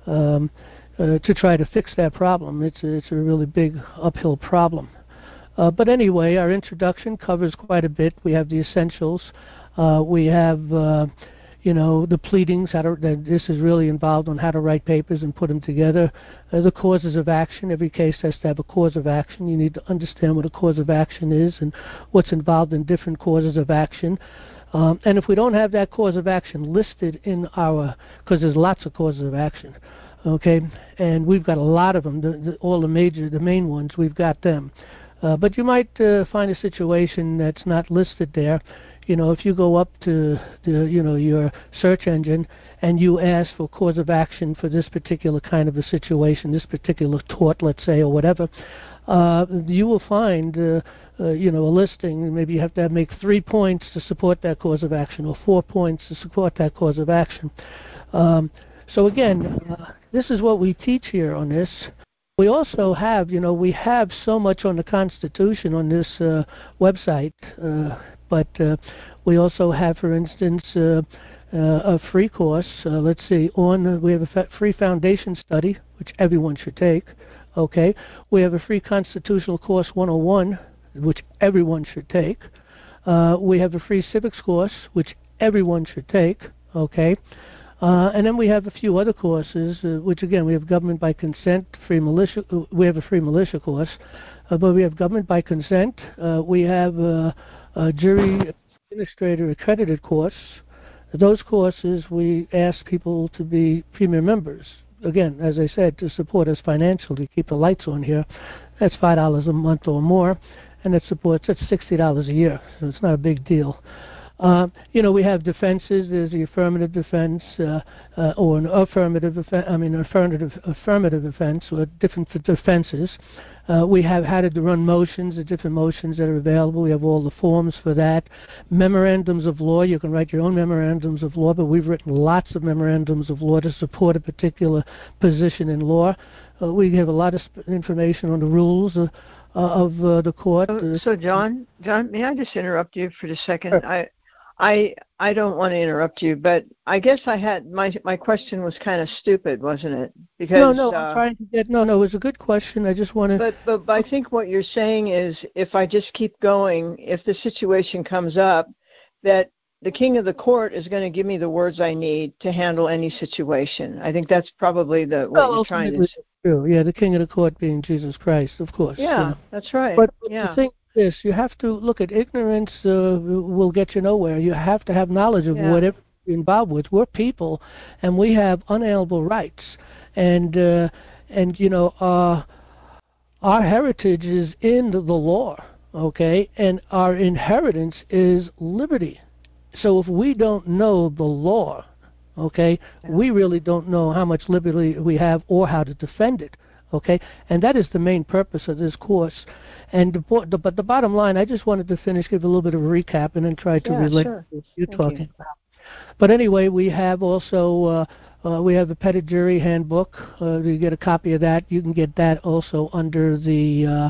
to try to fix that problem. It's a really big uphill problem. But anyway, our introduction covers quite a bit. We have the essentials. We have the pleadings, this is really involved on how to write papers and put them together. The causes of action, every case has to have a cause of action. You need to understand what a cause of action is and what's involved in different causes of action. And if we don't have that cause of action listed in because there's lots of causes of action, okay, and we've got a lot of them, all the main ones, we've got them. But you might find a situation that's not listed there. If you go up to your search engine and you ask for cause of action for this particular kind of a situation, this particular tort, let's say, or whatever, you will find a listing. Maybe you have to make 3 points to support that cause of action, or 4 points to support that cause of action. So again, this is what we teach here on this. We also have, we have so much on the Constitution on this website, but we also have, for instance, a free course. Let's see, we have a free foundation study, which everyone should take. Okay, we have a free Constitutional Course 101, which everyone should take. We have a free civics course, which everyone should take. Okay. And then we have a few other courses, which again, we have government by consent, free militia. We have a free militia course, but we have government by consent. We have a jury administrator accredited course. Those courses, we ask people to be premier members. Again, as I said, to support us financially, keep the lights on here. That's $5 a month or more, and that's $60 a year, so it's not a big deal. We have defenses. There's the affirmative defense or an affirmative defense, or different defenses. We have how to run motions, the different motions that are available. We have all the forms for that. Memorandums of law. You can write your own memorandums of law, but we've written lots of memorandums of law to support a particular position in law. We have a lot of information on the rules of the court. So John, may I just interrupt you for a second? Sure. I don't want to interrupt you, but I guess I had my question was kind of stupid, wasn't it? Because I'm trying to get it was a good question. I just want to. But I think what you're saying is, if I just keep going, if the situation comes up, that the king of the court is going to give me the words I need to handle any situation. I think that's probably what you're trying to say. True. Yeah, the king of the court being Jesus Christ, of course. Yeah, that's right. But the thing is, you have to look at ignorance. Will get you nowhere. You have to have knowledge of whatever you're involved with. We're people, and we have unalienable rights, and our heritage is in the law. Okay, and our inheritance is liberty. So if we don't know the law, okay, we really don't know how much liberty we have or how to defend it, okay? And that is the main purpose of this course. And but the bottom line, I just wanted to give a little bit of a recap and then try to relate to what you're talking about. But anyway, we have also we have a pettit jury handbook. You get a copy of that. You can get that also under the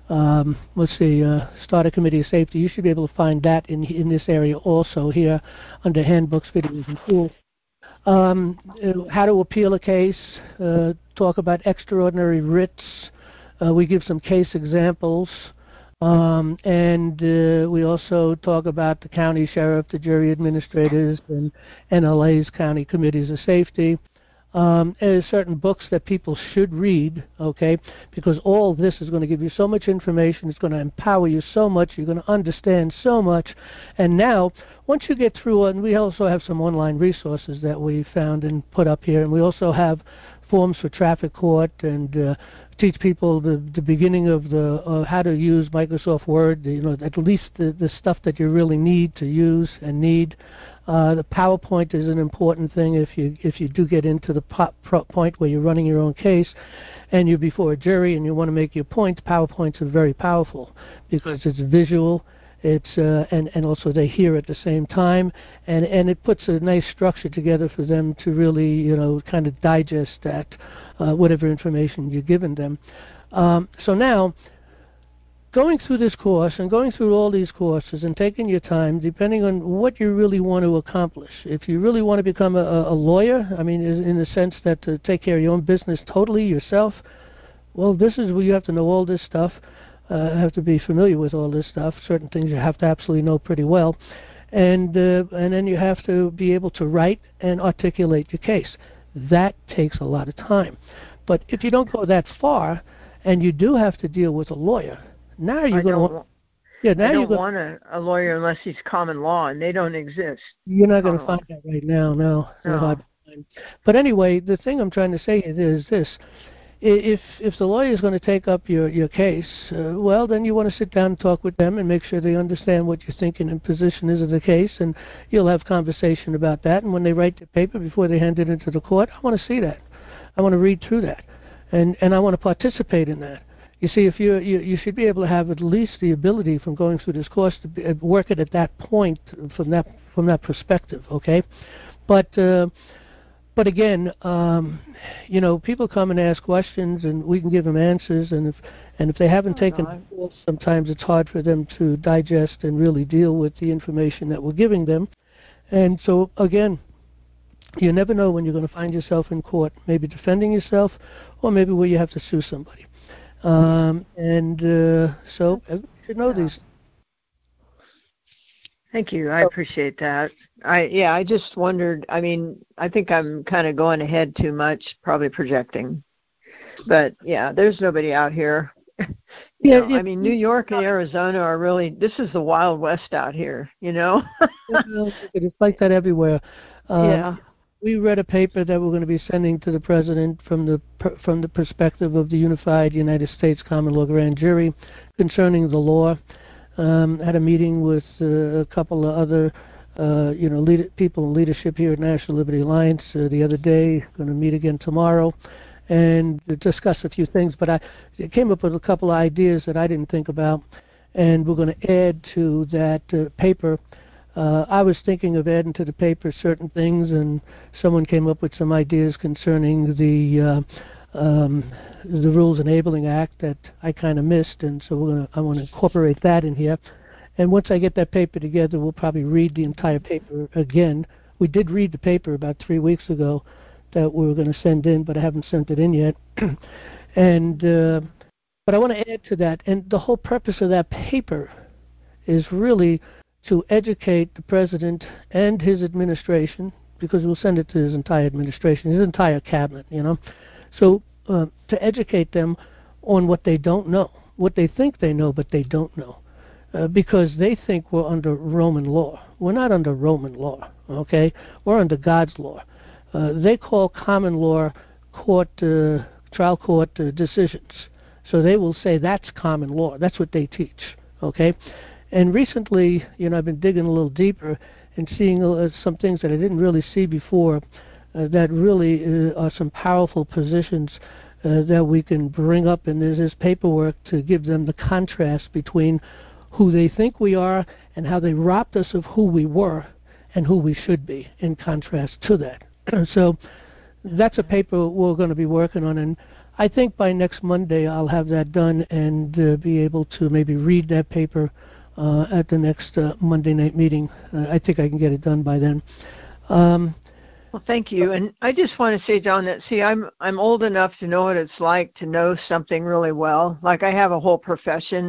Starter Committee of Safety. You should be able to find that in this area also here under handbooks, videos, and tools. How to appeal a case. Talk about extraordinary writs. We give some case examples. And we also talk about the county sheriff, the jury administrators, and NLA's county committees of safety. There's certain books that people should read, okay, because all this is going to give you so much information. It's going to empower you so much. You're going to understand so much. And now, once you get through, and we also have some online resources that we found and put up here, and we also have forms for traffic court and teach people the beginning of the how to use Microsoft Word, at least the stuff that you really need to use and need. The PowerPoint is an important thing if you do get into the point where you're running your own case and you're before a jury and you want to make your points. PowerPoints are very powerful because it's visual. It's and also they hear at the same time, and it puts a nice structure together for them to really kind of digest that whatever information you're giving them. So now, going through this course and going through all these courses and taking your time, depending on what you really want to accomplish. If you really want to become a lawyer, I mean, in the sense that to take care of your own business totally yourself, well, this is where you have to know all this stuff. Have to be familiar with all this stuff. Certain things you have to absolutely know pretty well, and then you have to be able to write and articulate your case. That takes a lot of time. But if you don't go that far, and you do have to deal with a lawyer, now you're going to want. Yeah, now I don't want a lawyer unless he's common law, and they don't exist. You're not going to find that right now. No. But anyway, the thing I'm trying to say is this. If the lawyer is going to take up your case, well, then you want to sit down and talk with them and make sure they understand what your thinking and position is of the case, and you'll have conversation about that. And when they write the paper before they hand it into the court, I want to see that. I want to read through that, and I want to participate in that. You see, if you should be able to have at least the ability from going through this course to work it at that point from that perspective, okay? But again, people come and ask questions, and we can give them answers. And if they haven't taken the course, sometimes it's hard for them to digest and really deal with the information that we're giving them. And so, again, you never know when you're going to find yourself in court, maybe defending yourself, or maybe where you have to sue somebody. So everybody should know these. Thank you. I appreciate that. I just wondered, I think I'm kind of going ahead too much, probably projecting. But, yeah, there's nobody out here. New York and Arizona are really, this is the Wild West out here, It's like that everywhere. We read a paper that we're going to be sending to the president from the perspective of the Unified United States Common Law Grand Jury concerning the law. Had a meeting with a couple of other, people in leadership here at National Liberty Alliance the other day. Going to meet again tomorrow and discuss a few things. But I came up with a couple of ideas that I didn't think about, and we're going to add to that paper. I was thinking of adding to the paper certain things, and someone came up with some ideas concerning the Rules Enabling Act that I kind of missed, and so I want to incorporate that in here. And once I get that paper together, we'll probably read the entire paper again. We did read the paper about 3 weeks ago that we were going to send in, but I haven't sent it in yet. But I want to add to that, and the whole purpose of that paper is really to educate the president and his administration, because we'll send it to his entire administration, his entire cabinet, So to educate them on what they don't know, what they think they know, but they don't know, because they think we're under Roman law. We're not under Roman law, okay? We're under God's law. They call common law trial court decisions. So they will say that's common law. That's what they teach, okay? And recently, I've been digging a little deeper and seeing some things that I didn't really see before that really are some powerful positions that we can bring up. And there's this paperwork to give them the contrast between who they think we are and how they robbed us of who we were and who we should be in contrast to that. So that's a paper we're going to be working on. And I think by next Monday I'll have that done and be able to maybe read that paper at the next Monday night meeting. I think I can get it done by then. Well, thank you. And I just want to say, John, that I'm old enough to know what it's like to know something really well. Like I have a whole profession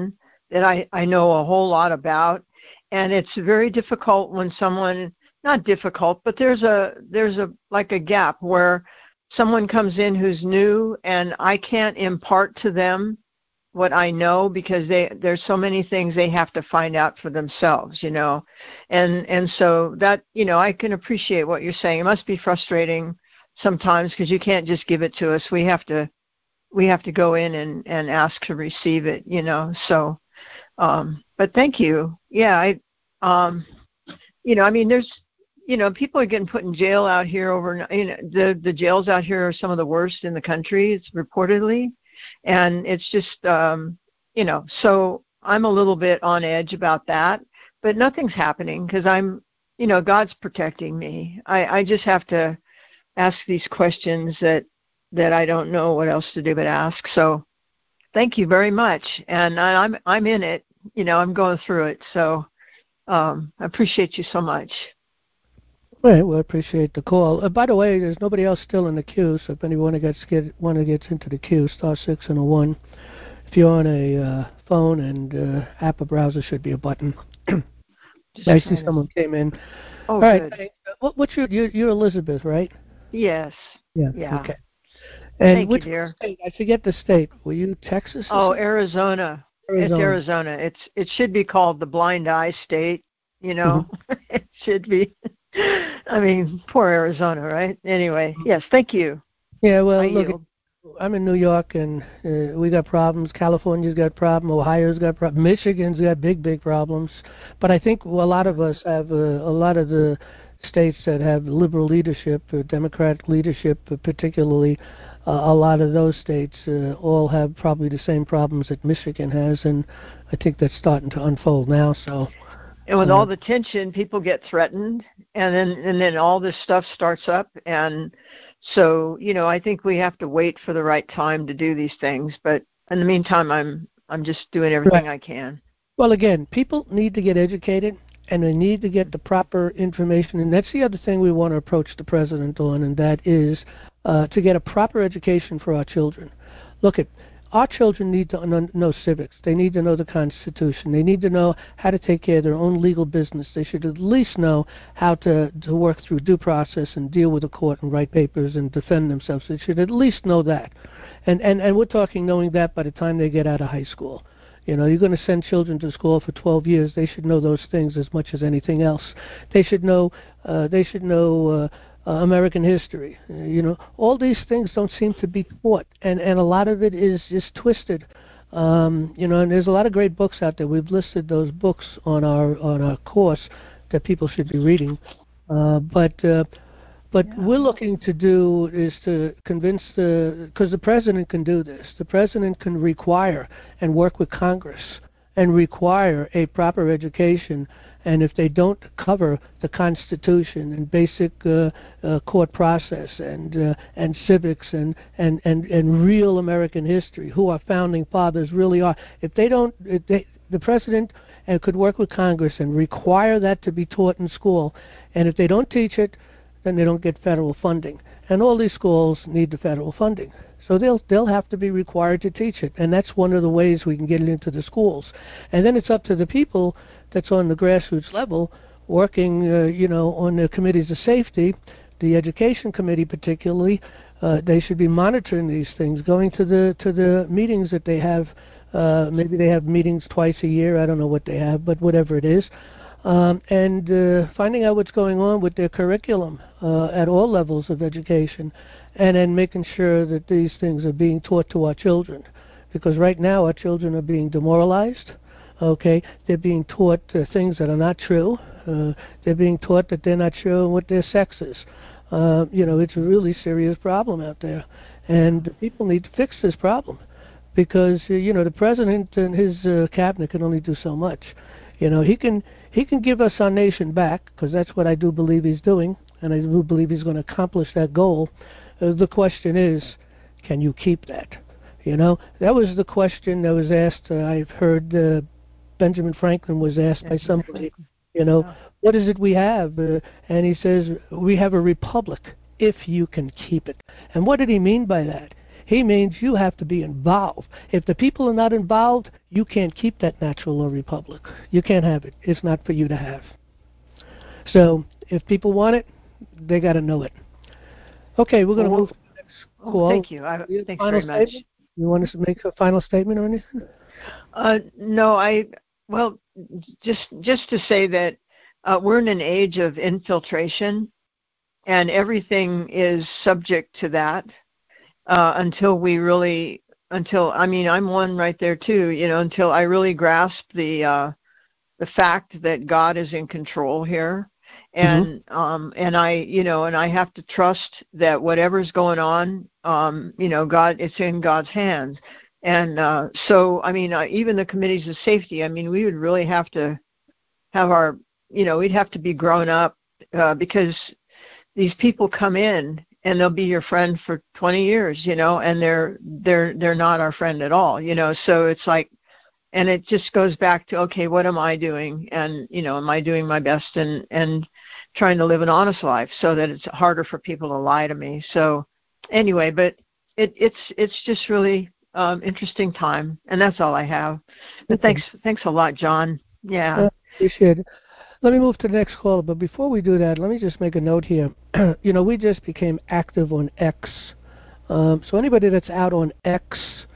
that I know a whole lot about. And it's very difficult when someone, not difficult, but there's a like a gap where someone comes in who's new and I can't impart to them what I know because there's so many things they have to find out for themselves, and so that, I can appreciate what you're saying. It must be frustrating sometimes because you can't just give it to us. We have to go in and ask to receive it, so, but thank you. Yeah. There's, people are getting put in jail out here over, the jails out here are some of the worst in the country. It's reportedly. And it's just, so I'm a little bit on edge about that, but nothing's happening because I'm, God's protecting me. I just have to ask these questions that I don't know what else to do but ask. So thank you very much. And I'm in it, I'm going through it. So I appreciate you so much. Right, well, I appreciate the call. By the way, there's nobody else still in the queue, so if anyone gets into the queue, *6 and a 1. If you're on a phone and app or browser, should be a button. I see someone came in. Oh, all right, good. What's you're Elizabeth, right? Yes. Yeah. Okay. And thank which you, dear. state? I forget the state. Were you Texas? Oh, Arizona. It's Arizona. It should be called the Blind Eye State. Mm-hmm. It should be. I mean, poor Arizona, right? Anyway, yes, thank you. Yeah, well, look, I'm in New York, and we got problems. California's got problems. Ohio's got problems. Michigan's got big problems. But I think a lot of us have, a lot of the states that have liberal leadership, Democratic leadership particularly, a lot of those states all have probably the same problems that Michigan has, and I think that's starting to unfold now. So. And with all the tension, people get threatened, and then all this stuff starts up, and so I think we have to wait for the right time to do these things. But in the meantime, I'm just doing everything I can. Well, again, people need to get educated, and they need to get the proper information, and that's the other thing we want to approach the president on, and that is to get a proper education for our children. Look at. Our children need to know civics. They need to know the Constitution. They need to know how to take care of their own legal business. They should at least know how to work through due process and deal with the court and write papers and defend themselves. They should at least know that. And we're talking knowing that by the time they get out of high school. You're going to send children to school for 12 years. They should know those things as much as anything else. They should know. American history. All these things don't seem to be taught, and a lot of it is just twisted. And there's a lot of great books out there. We've listed those books on our course that people should be reading. But we're looking to do is to convince because the president can do this. The president can require and work with Congress and require a proper education. And if they don't cover the Constitution and basic court process and civics and real American history, who our founding fathers really are, the president could work with Congress and require that to be taught in school. And if they don't teach it, then they don't get federal funding. And all these schools need the federal funding. So they'll have to be required to teach it, and that's one of the ways we can get it into the schools. And then it's up to the people that's on the grassroots level, working, on the committees of safety, the education committee particularly. They should be monitoring these things, going to the meetings that they have. Maybe they have meetings twice a year. I don't know what they have, but whatever it is. And finding out what's going on with their curriculum at all levels of education, and then making sure that these things are being taught to our children. Because right now our children are being demoralized, okay? They're being taught things that are not true. They're being taught that they're not sure what their sex is. It's a really serious problem out there. And people need to fix this problem. Because, the president and his cabinet can only do so much. He can give us our nation back, because that's what I do believe he's doing, and I do believe he's going to accomplish that goal. The question is, can you keep that? That was the question that was asked. I've heard Benjamin Franklin was asked by somebody, what is it we have? And he says, we have a republic if you can keep it. And what did he mean by that? He means you have to be involved. If the people are not involved, you can't keep that natural law republic. You can't have it. It's not for you to have. So if people want it, they got to know it. Okay, we're going to move to the next call. Thank you. Thanks very much. Statement? You want us to make a final statement or anything? No, well, just to say that we're in an age of infiltration, and everything is subject to that until I'm one right there too, until I really grasp the fact that God is in control here. And and I have to trust that whatever's going on, God, it's in God's hands. And so even the committees of safety, we would really have to have our, we'd have to be grown up because these people come in and they'll be your friend for 20 years, and they're not our friend at all, So it's like, and it just goes back to, okay, what am I doing? And, am I doing my best and trying to live an honest life so that it's harder for people to lie to me. So anyway, but it's just really interesting time, and that's all I have. But thanks a lot, John. Yeah. Appreciate it. Let me move to the next caller, but before we do that, let me just make a note here. We just became active on X. So anybody that's out on X,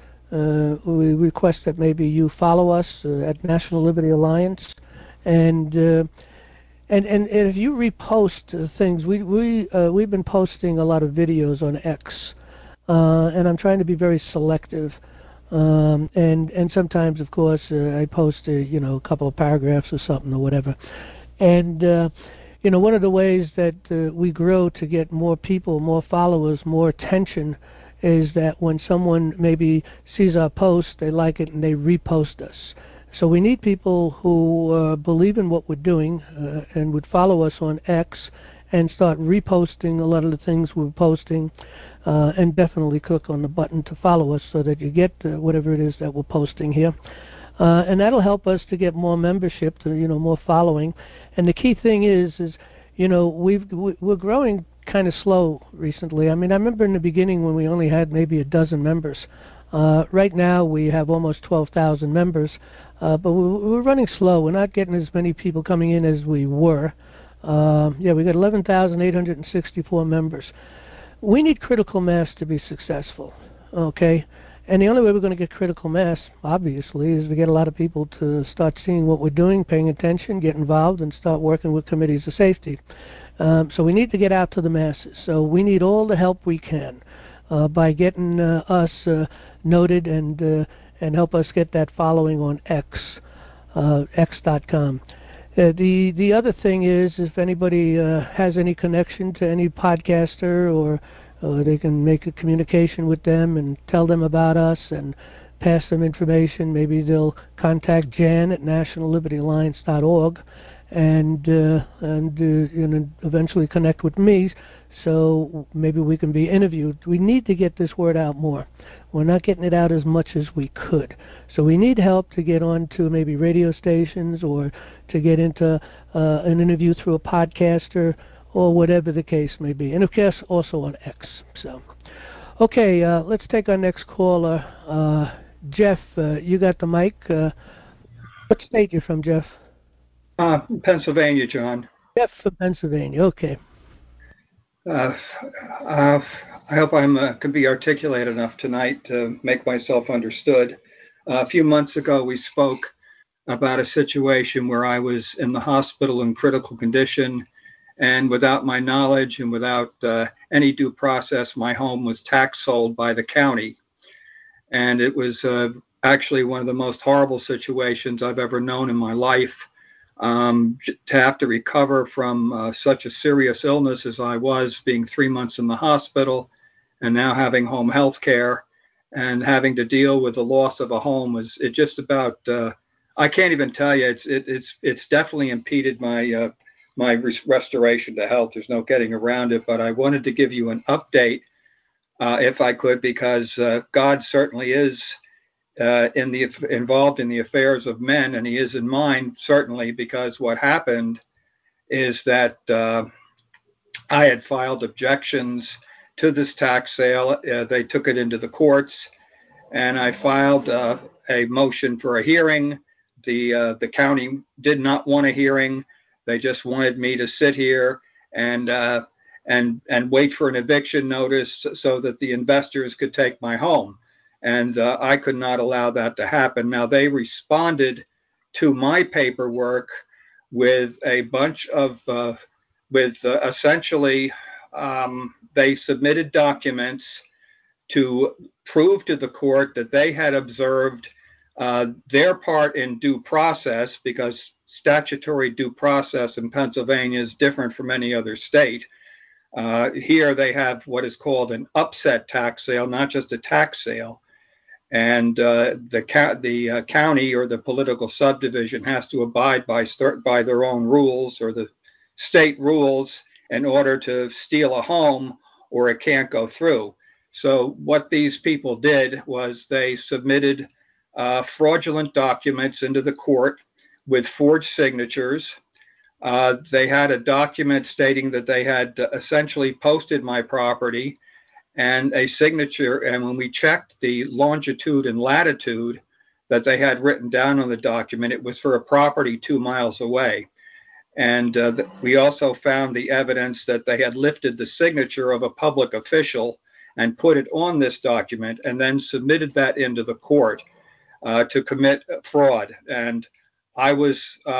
we request that maybe you follow us at National Liberty Alliance, and if you repost things, we've been posting a lot of videos on X, and I'm trying to be very selective. And sometimes, of course, I post a couple of paragraphs or something or whatever. And one of the ways that we grow to get more people, more followers, more attention is that when someone maybe sees our post, they like it and they repost us. So we need people who believe in what we're doing and would follow us on X and start reposting a lot of the things we're posting, and definitely click on the button to follow us so that you get whatever it is that we're posting here. And that'll help us to get more membership, more following. And the key thing is we're growing kind of slow recently. I remember in the beginning when we only had maybe a dozen members. Right now we have almost 12,000 members, but we're running slow. We're not getting as many people coming in as we were. We got 11,864 members. We need critical mass to be successful, okay? And the only way we're going to get critical mass, obviously, is to get a lot of people to start seeing what we're doing, paying attention, get involved, and start working with committees of safety. So we need to get out to the masses. So we need all the help we can by getting us noted and help us get that following on X, x.com. The other thing is, if anybody has any connection to any podcaster, or they can make a communication with them and tell them about us and pass them information. Maybe they'll contact Jan at nationallibertyalliance.org and eventually connect with me, so maybe we can be interviewed. We need to get this word out more. We're not getting it out as much as we could. So we need help to get on to maybe radio stations or to get into an interview through a podcaster or whatever the case may be. And of course, also on X. So, okay, let's take our next caller. Jeff, you got the mic. What state you from, Jeff? Pennsylvania, John. Jeff from Pennsylvania. Okay. I hope I can be articulate enough tonight to make myself understood. A few months ago, we spoke about a situation where I was in the hospital in critical condition, and without my knowledge and without any due process, my home was tax sold by the county. And it was actually one of the most horrible situations I've ever known in my life. To have to recover from such a serious illness as I was, being 3 months in the hospital and now having home health care and having to deal with the loss of a home, it just about, I can't even tell you, it's definitely impeded my restoration to health. There's no getting around it, but I wanted to give you an update if I could, because God certainly is involved in the affairs of men, and he is in mine, certainly, because what happened is that I had filed objections to this tax sale. They took it into the courts, and I filed a motion for a hearing. The county did not want a hearing. They just wanted me to sit here and wait for an eviction notice so that the investors could take my home. And I could not allow that to happen. Now, they responded to my paperwork with a bunch of, essentially, they submitted documents to prove to the court that they had observed their part in due process, because statutory due process in Pennsylvania is different from any other state. Here they have what is called an upset tax sale, not just a tax sale. And the county or the political subdivision has to abide by their own rules or the state rules in order to steal a home, or it can't go through. So what these people did was they submitted fraudulent documents into the court with forged signatures. They had a document stating that they had essentially posted my property and a signature. And when we checked the longitude and latitude that they had written down on the document, it was for a property 2 miles away. And we also found the evidence that they had lifted the signature of a public official and put it on this document and then submitted that into the court to commit fraud. And I was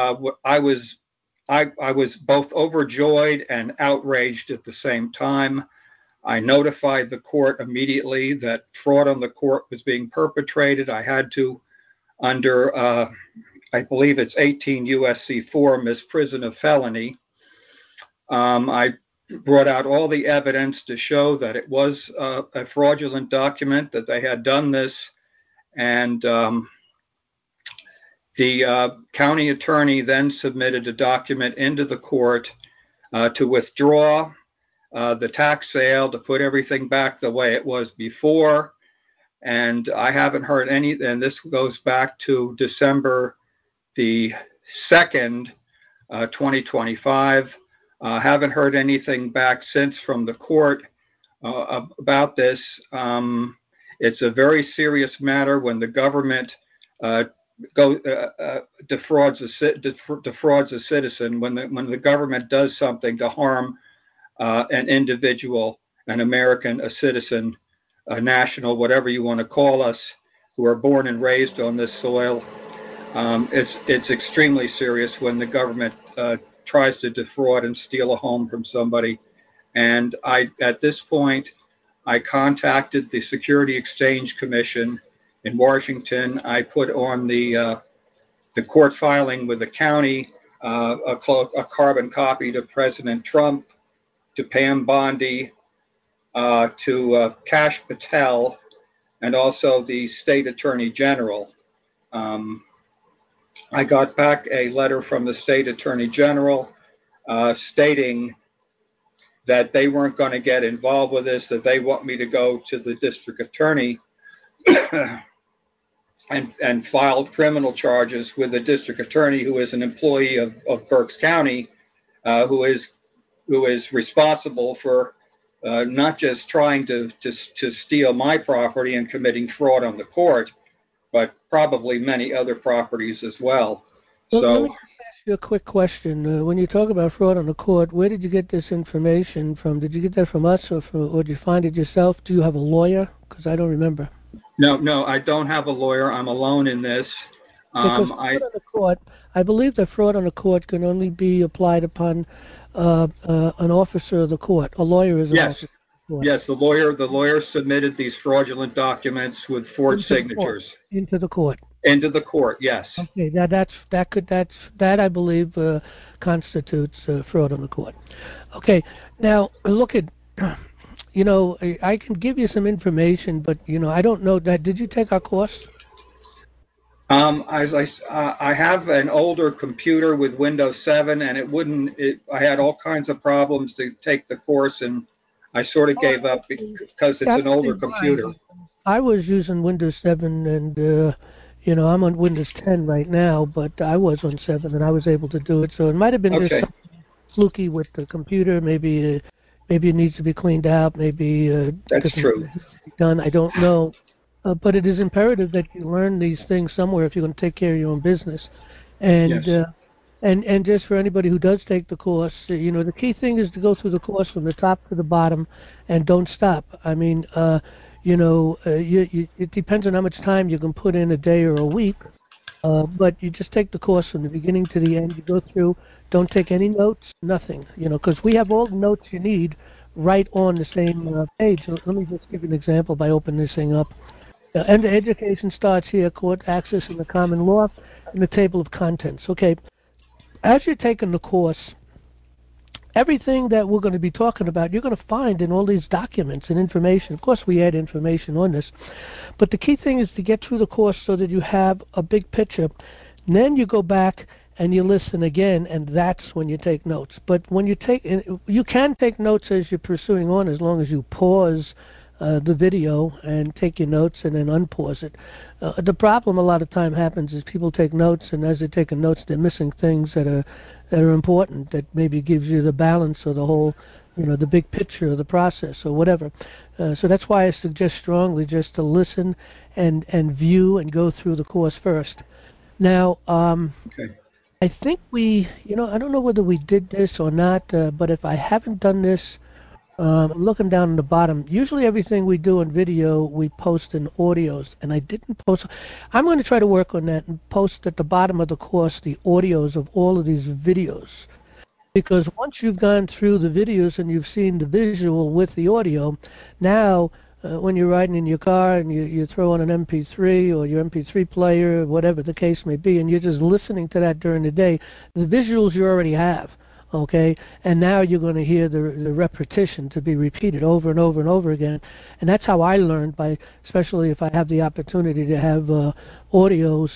both overjoyed and outraged at the same time. I notified the court immediately that fraud on the court was being perpetrated. I had to, under, I believe it's 18 U.S.C. 4, misprison of felony. I brought out all the evidence to show that it was a fraudulent document, that they had done this, and the county attorney then submitted a document into the court to withdraw the tax sale, to put everything back the way it was before. And I haven't heard any, and this goes back to December the 2nd, 2025. Haven't heard anything back since from the court about this. It's a very serious matter when the government defrauds a citizen, when the government does something to harm an individual, an American, a citizen, a national, whatever you want to call us, who are born and raised on this soil. It's extremely serious when the government tries to defraud and steal a home from somebody. And at this point, I contacted the Security Exchange Commission in Washington. I put on the court filing with the county a carbon copy to President Trump, to Pam Bondi, to Kash Patel, and also the state attorney general. I got back a letter from the state attorney general stating that they weren't going to get involved with this, that they want me to go to the district attorney and file criminal charges with the district attorney, who is an employee of Berks County, who is responsible for not just trying to steal my property and committing fraud on the court, but probably many other properties as well. Let me ask you a quick question. When you talk about fraud on the court, where did you get this information from? Did you get that from us, or did you find it yourself? Do you have a lawyer? Because I don't remember. No, I don't have a lawyer. I'm alone in this. Because fraud on the court, I believe that fraud on the court can only be applied upon an officer of the court. A lawyer is an officer of the court. Yes, the lawyer submitted these fraudulent documents with forged signatures into the court. Into the court, yes. Okay, that I believe constitutes fraud on the court. Okay, now look at, I can give you some information, but I don't know that. Did you take our course? I have an older computer with Windows 7, and I had all kinds of problems to take the course, and I sort of gave up because it's an older computer. I was using Windows 7, and I'm on Windows 10 right now, but I was on 7, and I was able to do it. So it might have been just something fluky with the computer. Maybe Maybe it needs to be cleaned out. Maybe That's true. done. I don't know. But it is imperative that you learn these things somewhere if you're going to take care of your own business. And Yes. and just for anybody who does take the course, the key thing is to go through the course from the top to the bottom and don't stop. I mean, it depends on how much time you can put in a day or a week. But you just take the course from the beginning to the end. You go through. Don't take any notes, nothing. Because we have all the notes you need right on the same page. So let me just give you an example by opening this thing up. And education starts here, court access in the common law, in the table of contents. Okay, as you're taking the course, everything that we're going to be talking about, you're going to find in all these documents and information. Of course, we add information on this, but the key thing is to get through the course so that you have a big picture. And then you go back and you listen again, and that's when you take notes. But when you can take notes as you're pursuing on, as long as you pause the video and take your notes and then unpause it. The problem a lot of time happens is people take notes, and as they're taking notes, they're missing things that are important, that maybe gives you the balance or the whole, the big picture of the process or whatever. So that's why I suggest strongly just to listen and view and go through the course first. Now, Okay. I think I don't know whether we did this or not, but if I haven't done this, I'm looking down on the bottom. Usually everything we do in video, we post in audios, and I didn't post. I'm going to try to work on that and post at the bottom of the course the audios of all of these videos. Because once you've gone through the videos and you've seen the visual with the audio, now when you're riding in your car and you throw on an MP3 or your MP3 player, whatever the case may be, and you're just listening to that during the day, the visuals you already have. Okay, and now you're going to hear the repetition to be repeated over and over and over again, and that's how I learned, especially if I have the opportunity to have audios.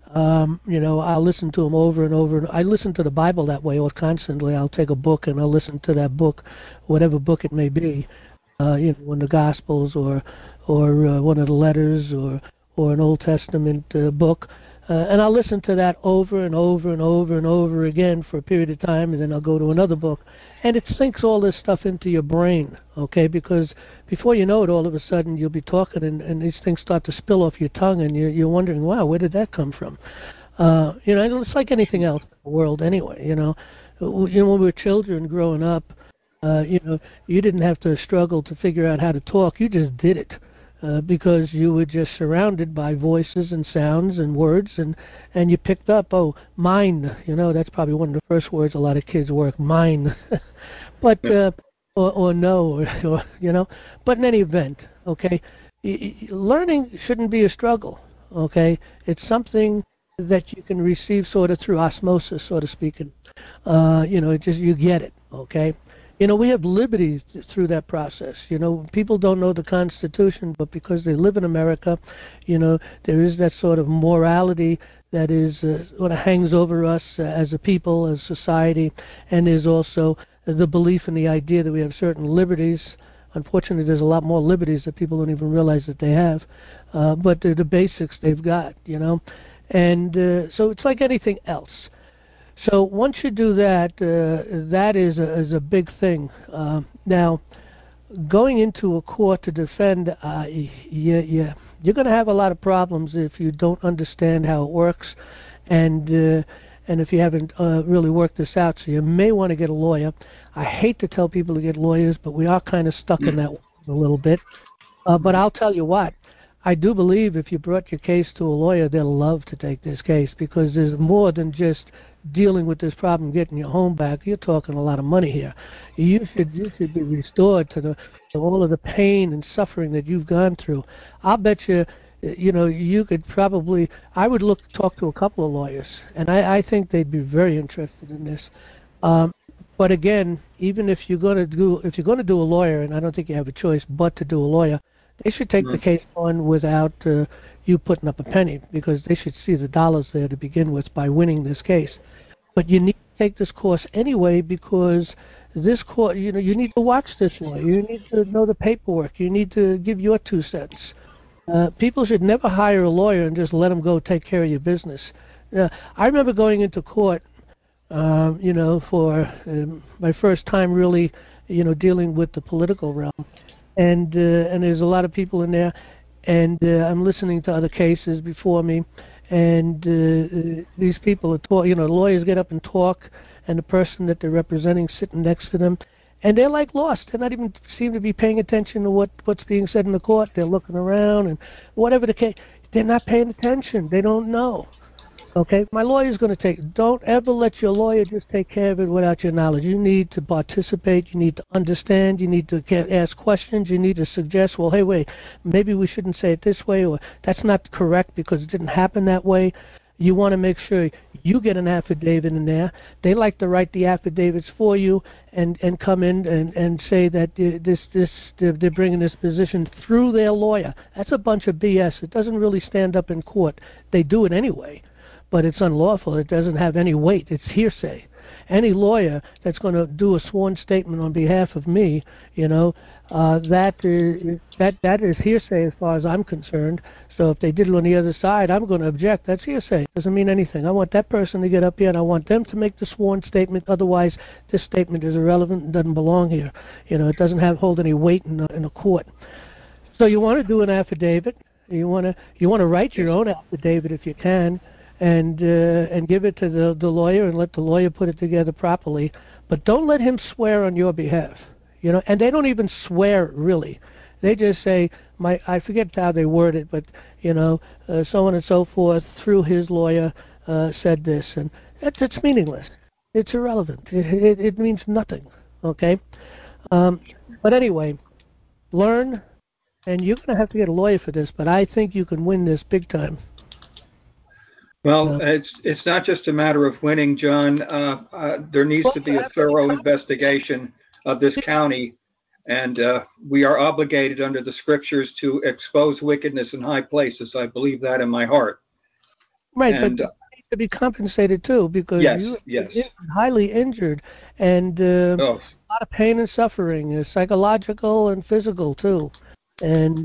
I'll listen to them over and over. I listen to the Bible that way, or constantly. I'll take a book and I'll listen to that book, whatever book it may be, in the Gospels or one of the letters or an Old Testament book. And I'll listen to that over and over and over and over again for a period of time, and then I'll go to another book. And it sinks all this stuff into your brain, okay? Because before you know it, all of a sudden you'll be talking, and these things start to spill off your tongue, and you're wondering, wow, where did that come from? It's like anything else in the world anyway, when we were children growing up, you didn't have to struggle to figure out how to talk. You just did it. Because you were just surrounded by voices and sounds and words, and you picked up, mine, that's probably one of the first words a lot of kids work, mine. But, or no, or but in any event, okay, learning shouldn't be a struggle, okay? It's something that you can receive sort of through osmosis, so to speak, and, you get it, okay? We have liberties through that process. People don't know the Constitution, but because they live in America, there is that sort of morality that is sort of hangs over us as a people, as society, and there's also the belief in the idea that we have certain liberties. Unfortunately, there's a lot more liberties that people don't even realize that they have, but they're the basics they've got, and so it's like anything else. So once you do that, that is a big thing. Now, going into a court to defend, you're going to have a lot of problems if you don't understand how it works, and if you haven't really worked this out. So you may want to get a lawyer. I hate to tell people to get lawyers, but we are kind of stuck in that a little bit. But I'll tell you what. I do believe if you brought your case to a lawyer, they'll love to take this case, because there's more than just dealing with this problem, getting your home back. You're talking a lot of money here. You should be restored to all of the pain and suffering that you've gone through. I'll bet you, you could probably. I would talk to a couple of lawyers, and I think they'd be very interested in this. But again, even if you're going to do a lawyer, and I don't think you have a choice but to do a lawyer, they should take the case on without you putting up a penny, because they should see the dollars there to begin with by winning this case. But you need to take this course anyway, because this course, you need to watch this lawyer. You need to know the paperwork. You need to give your 2 cents. People should never hire a lawyer and just let them go take care of your business. I remember going into court, for my first time really, dealing with the political realm, and there's a lot of people in there, and I'm listening to other cases before me, and these people are lawyers get up and talk, and the person that they're representing sitting next to them, and they're like lost. They're not even seem to be paying attention to what's being said in the court. They're looking around, and whatever the case, they're not paying attention. They don't know. Okay, my lawyer's going to don't ever let your lawyer just take care of it without your knowledge. You need to participate, you need to understand, you need to ask questions, you need to suggest, well, hey, wait, maybe we shouldn't say it this way, or that's not correct because it didn't happen that way. You want to make sure you get an affidavit in there. They like to write the affidavits for you and come in and say that they're bringing this position through their lawyer. That's a bunch of BS. It doesn't really stand up in court. They do it anyway, but it's unlawful. It doesn't have any weight. It's hearsay. Any lawyer that's going to do a sworn statement on behalf of me, that is hearsay as far as I'm concerned. So if they did it on the other side, I'm going to object. That's hearsay. It doesn't mean anything. I want that person to get up here, and I want them to make the sworn statement. Otherwise, this statement is irrelevant and doesn't belong here. It doesn't hold any weight in a court. So you want to do an affidavit. You want to write your own affidavit if you can. And give it to the lawyer and let the lawyer put it together properly. But don't let him swear on your behalf. And they don't even swear really. They just say, I forget how they word it, but so on and so forth through his lawyer said this, and it's meaningless. It's irrelevant. It means nothing. Okay. But anyway, learn, and you're going to have to get a lawyer for this. But I think you can win this big time. Well, it's not just a matter of winning, John. There needs to be a thorough investigation of this county, and we are obligated under the scriptures to expose wickedness in high places. I believe that in my heart. Right, and, but you need to be compensated too, because you're highly injured, and a lot of pain and suffering, psychological and physical too, and.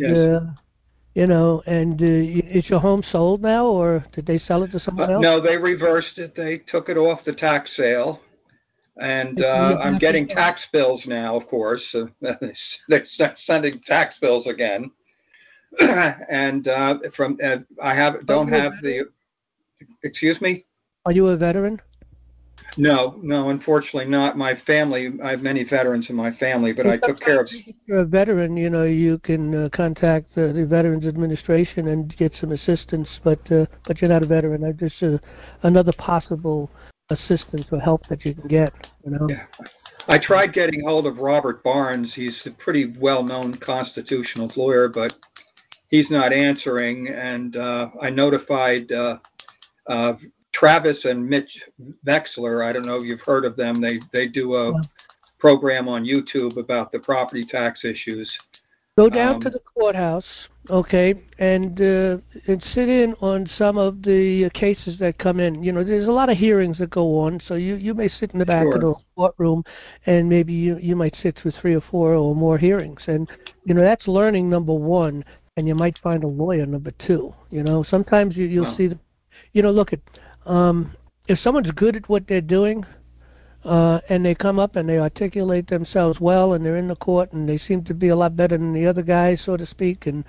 Is your home sold now, or did they sell it to someone else? No, they reversed it. They took it off the tax sale, and I'm getting tax bills now, of course. They're sending tax bills again, and don't have the. Excuse me? Are you a veteran? No, unfortunately not. My family, I have many veterans in my family, but I took care of... If you're a veteran, you can contact the Veterans Administration and get some assistance, but you're not a veteran. I'm just another possible assistance or help that you can get, Yeah. I tried getting hold of Robert Barnes. He's a pretty well-known constitutional lawyer, but he's not answering, and I notified... Travis and Mitch Vexler, I don't know if you've heard of them. They do a program on YouTube about the property tax issues. Go down to the courthouse, okay, and sit in on some of the cases that come in. There's a lot of hearings that go on, so you may sit in the back of the courtroom, and maybe you might sit through 3 or 4 or more hearings. And, that's learning number one, and you might find a lawyer number 2. Sometimes you'll see look at... if someone's good at what they're doing, and they come up and they articulate themselves well, and they're in the court, and they seem to be a lot better than the other guys, so to speak, and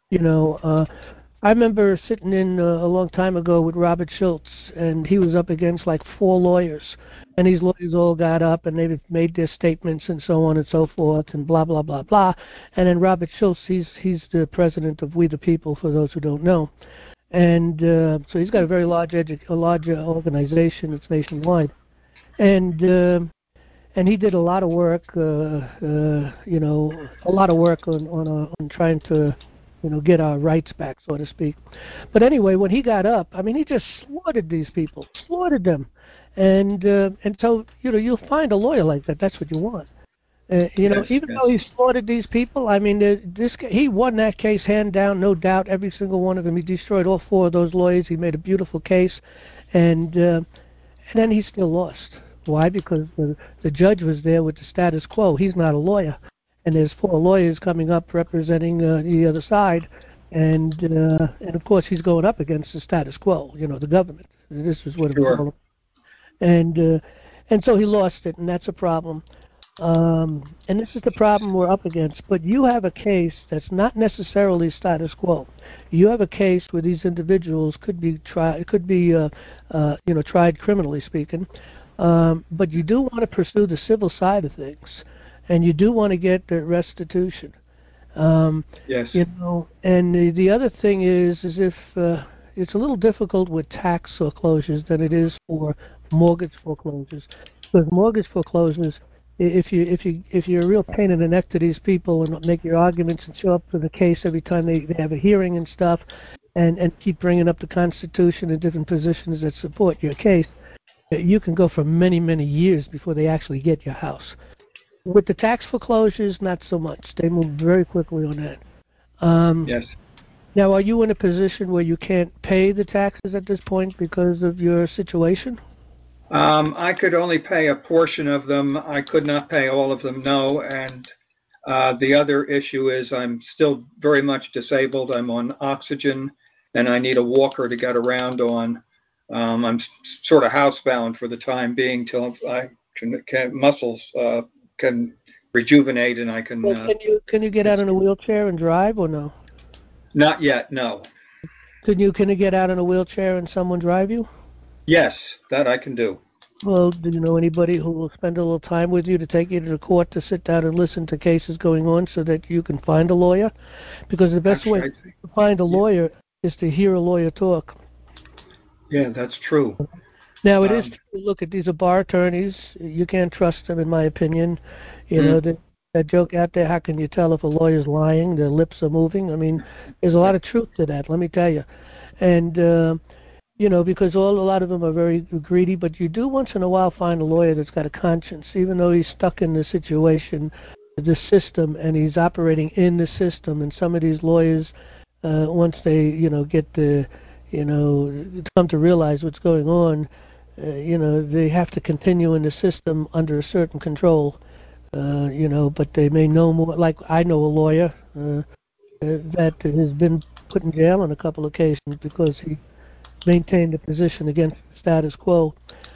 I remember sitting in a long time ago with Robert Schultz, and he was up against like 4 lawyers, and these lawyers all got up and they made their statements and so on and so forth, and blah blah blah blah, and then Robert Schultz, he's the president of We the People, for those who don't know. And so he's got a very large organization. It's nationwide, and he did a lot of work, on trying to, get our rights back, so to speak. But anyway, when he got up, he just slaughtered these people, slaughtered them, and so you'll find a lawyer like that. That's what you want. Even though he slaughtered these people, he won that case hand down, no doubt, every single one of them. He destroyed all 4 of those lawyers. He made a beautiful case, and then he still lost. Why? Because the judge was there with the status quo. He's not a lawyer, and there's 4 lawyers coming up representing the other side, and of course he's going up against the status quo. The government. This is what it was all about. And so he lost it, and that's a problem. And this is the problem we're up against. But you have a case that's not necessarily status quo. You have a case where these individuals could be tried, tried criminally speaking. But you do want to pursue the civil side of things, and you do want to get the restitution. Yes. And the other thing is if it's a little difficult with tax foreclosures than it is for mortgage foreclosures, because mortgage foreclosures, if you're a real pain in the neck to these people and make your arguments and show up for the case every time they have a hearing and stuff, and keep bringing up the Constitution and different positions that support your case, you can go for many, many years before they actually get your house. With the tax foreclosures, not so much. They move very quickly on that. Yes. Now, are you in a position where you can't pay the taxes at this point because of your situation? I could only pay a portion of them. I could not pay all of them, no. And the other issue is I'm still very much disabled. I'm on oxygen, and I need a walker to get around on. I'm sort of housebound for the time being till muscles can rejuvenate and I can. Well, can you get out in a wheelchair and drive or no? Not yet, no. Can you get out in a wheelchair and someone drive you? Yes, that I can do. Well, do you know anybody who will spend a little time with you to take you to the court to sit down and listen to cases going on so that you can find a lawyer? Because the best way to find a lawyer is to hear a lawyer talk. Yeah, that's true. Now, it is true. Look, these are bar attorneys. You can't trust them, in my opinion. You know, that joke out there, how can you tell if a lawyer's lying? Their lips are moving. I mean, there's a lot of truth to that, let me tell you. And, because a lot of them are very greedy, but you do once in a while find a lawyer that's got a conscience, even though he's stuck in the situation, the system, and he's operating in the system. And some of these lawyers, once they, get the, come to realize what's going on, they have to continue in the system under a certain control, but they may know more. Like I know a lawyer that has been put in jail on a couple of occasions because he maintained a position against the status quo.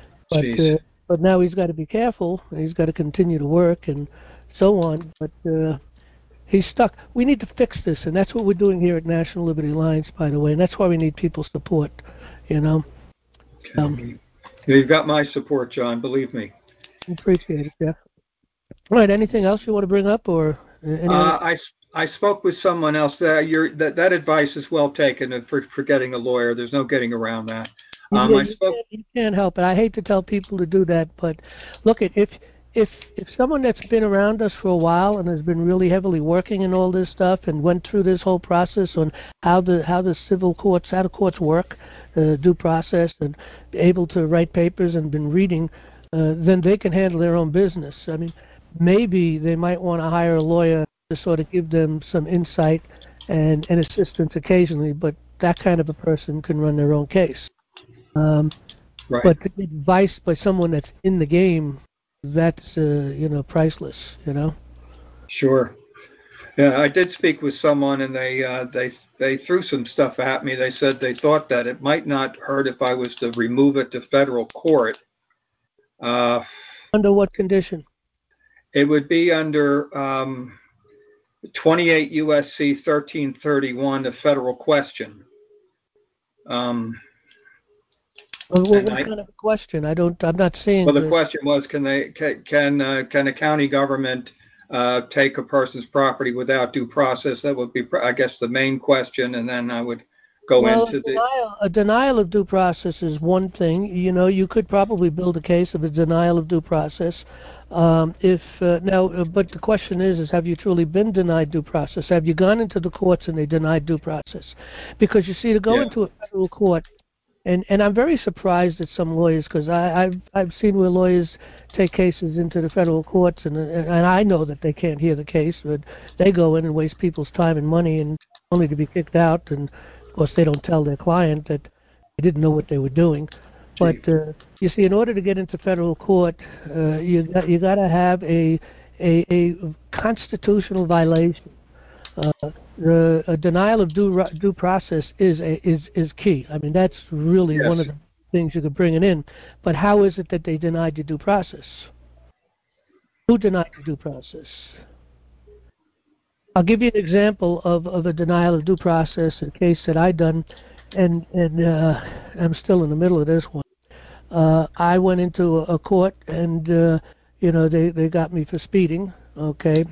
But now he's got to be careful, and he's got to continue to work and so on. But he's stuck. We need to fix this, and that's what we're doing here at National Liberty Alliance, by the way, and that's why we need people's support, Okay. You've got my support, John, believe me. Appreciate it, Jeff. All right, anything else you want to bring up? Or I spoke with someone else. That advice is well taken for getting a lawyer. There's no getting around that. You can't help it. I hate to tell people to do that, but look, if someone that's been around us for a while and has been really heavily working in all this stuff and went through this whole process on how the civil courts, how the courts work, due process, and able to write papers and been reading, then they can handle their own business. I mean, maybe they might want to hire a lawyer to sort of give them some insight and assistance occasionally, but that kind of a person can run their own case. Right. But to get advice by someone that's in the game, that's priceless. Sure. Yeah, I did speak with someone, and they threw some stuff at me. They said they thought that it might not hurt if I was to remove it to federal court. Under what condition? It would be under 28 U.S.C. 1331, the federal question. What kind of a question? I'm not seeing. Well, the question was, can a county government take a person's property without due process? That would be, I guess, the main question, and then I would go into a denial of due process is one thing. You could probably build a case of a denial of due process. But the question is have you truly been denied due process? Have you gone into the courts and they denied due process? Because you see, to go into a federal court. And I'm very surprised at some lawyers, because I've seen where lawyers take cases into the federal courts, and I know that they can't hear the case, but they go in and waste people's time and money, and only to be kicked out. And of course, they don't tell their client that they didn't know what they were doing. But you see, in order to get into federal court, you got to have a constitutional violation. A denial of due process is key. I mean, that's really one of the things you could bring it in. But how is it that they denied you due process? Who denied the due process? I'll give you an example of a denial of due process, a case that I done, and I'm still in the middle of this one. I went into a court, and they got me for speeding, okay,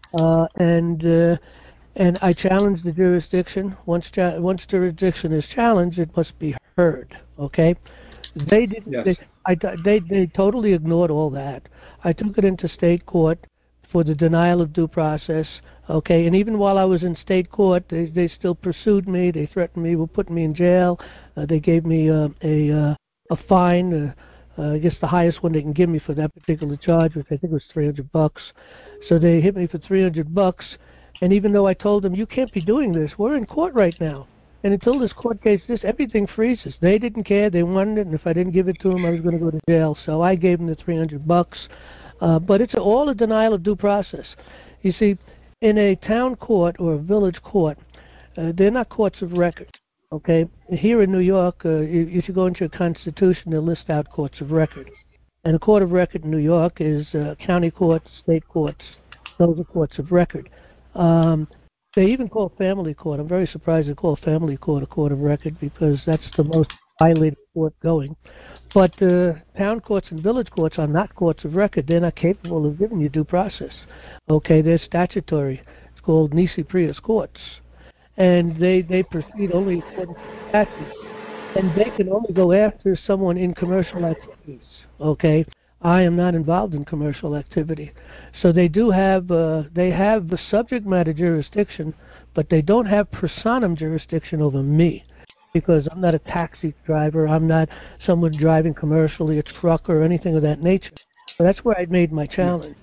and I challenged the jurisdiction. Once jurisdiction is challenged, it must be heard, okay. They didn't. Yes. They totally ignored all that. I took it into state court for the denial of due process. Okay, and even while I was in state court, they still pursued me. They threatened me with putting me in jail. They gave me a fine. I guess the highest one they can give me for that particular charge, which I think was $300. So they hit me for $300. And even though I told them, you can't be doing this, we're in court right now. And until this court case, everything freezes. They didn't care. They wanted it, and if I didn't give it to them, I was going to go to jail. So I gave them the $300. But it's all a denial of due process. You see, in a town court or a village court, they're not courts of record. Okay, here in New York, if you go into your Constitution, they list out courts of record. And a court of record in New York is county courts, state courts. Those are courts of record. They even call family court. I'm very surprised they call family court a court of record because that's the most violated court going. But town courts and village courts are not courts of record. They're not capable of giving you due process. Okay, they're statutory. It's called nisi prius courts. And they proceed only according to statute. And they can only go after someone in commercial activities. Okay, I am not involved in commercial activity. So they do have the subject matter jurisdiction, but they don't have personam jurisdiction over me because I'm not a taxi driver. I'm not someone driving commercially a truck or anything of that nature. So that's where I made my challenge.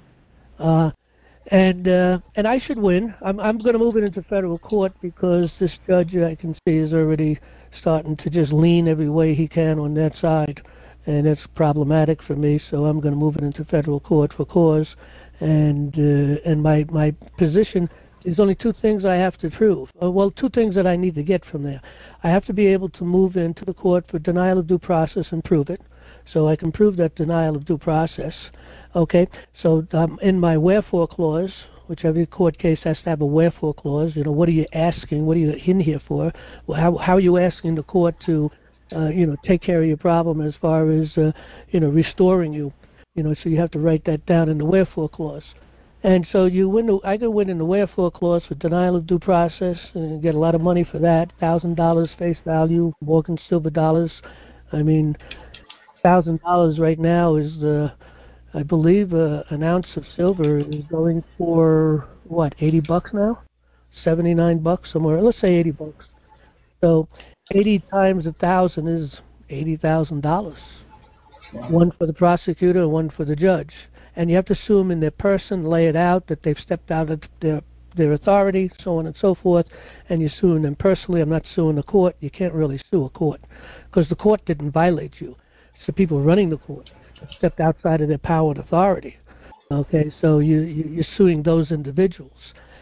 And I should win. I'm going to move it into federal court because this judge I can see is already starting to just lean every way he can on that side, and it's problematic for me. So I'm going to move it into federal court for cause. And my position is only two things I have to prove. Well, two things that I need to get from there. I have to be able to move into the court for denial of due process and prove it. So I can prove that denial of due process. Okay, so in my wherefore clause, which every court case has to have a wherefore clause, what are you asking? What are you in here for? Well, how are you asking the court to, take care of your problem as far as, restoring you? So you have to write that down in the wherefore clause. And so I can win in the wherefore clause for denial of due process and get a lot of money for that, $1,000 face value, Morgan silver dollars. I mean, $1,000 right now is, I believe, an ounce of silver is going for what, $80 now, $79 somewhere. Let's say $80. So 80 times 1,000 is $80,000. One for the prosecutor and one for the judge. And you have to sue them in their person, lay it out that they've stepped out of their authority, so on and so forth, and you're suing them personally. I'm not suing the court. You can't really sue a court because the court didn't violate you. It's the people running the court that stepped outside of their power and authority. Okay, so you're suing those individuals.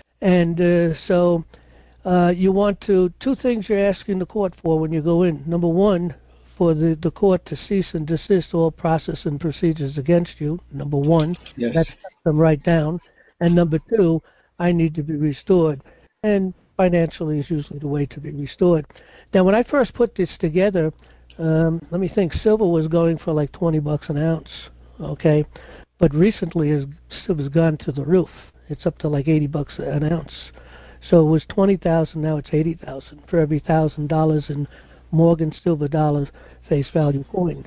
And so you want two things you're asking the court for when you go in. Number one, for the court to cease and desist all process and procedures against you. Number one, Yes. That's them right down. And number two, I need to be restored. And financially is usually the way to be restored. Now, when I first put this together, let me think, silver was going for like $20 an ounce, okay? But recently, silver's gone to the roof. It's up to like $80 an ounce. So it was $20,000, now it's $80,000 for every $1,000 in Morgan silver dollar face value coins.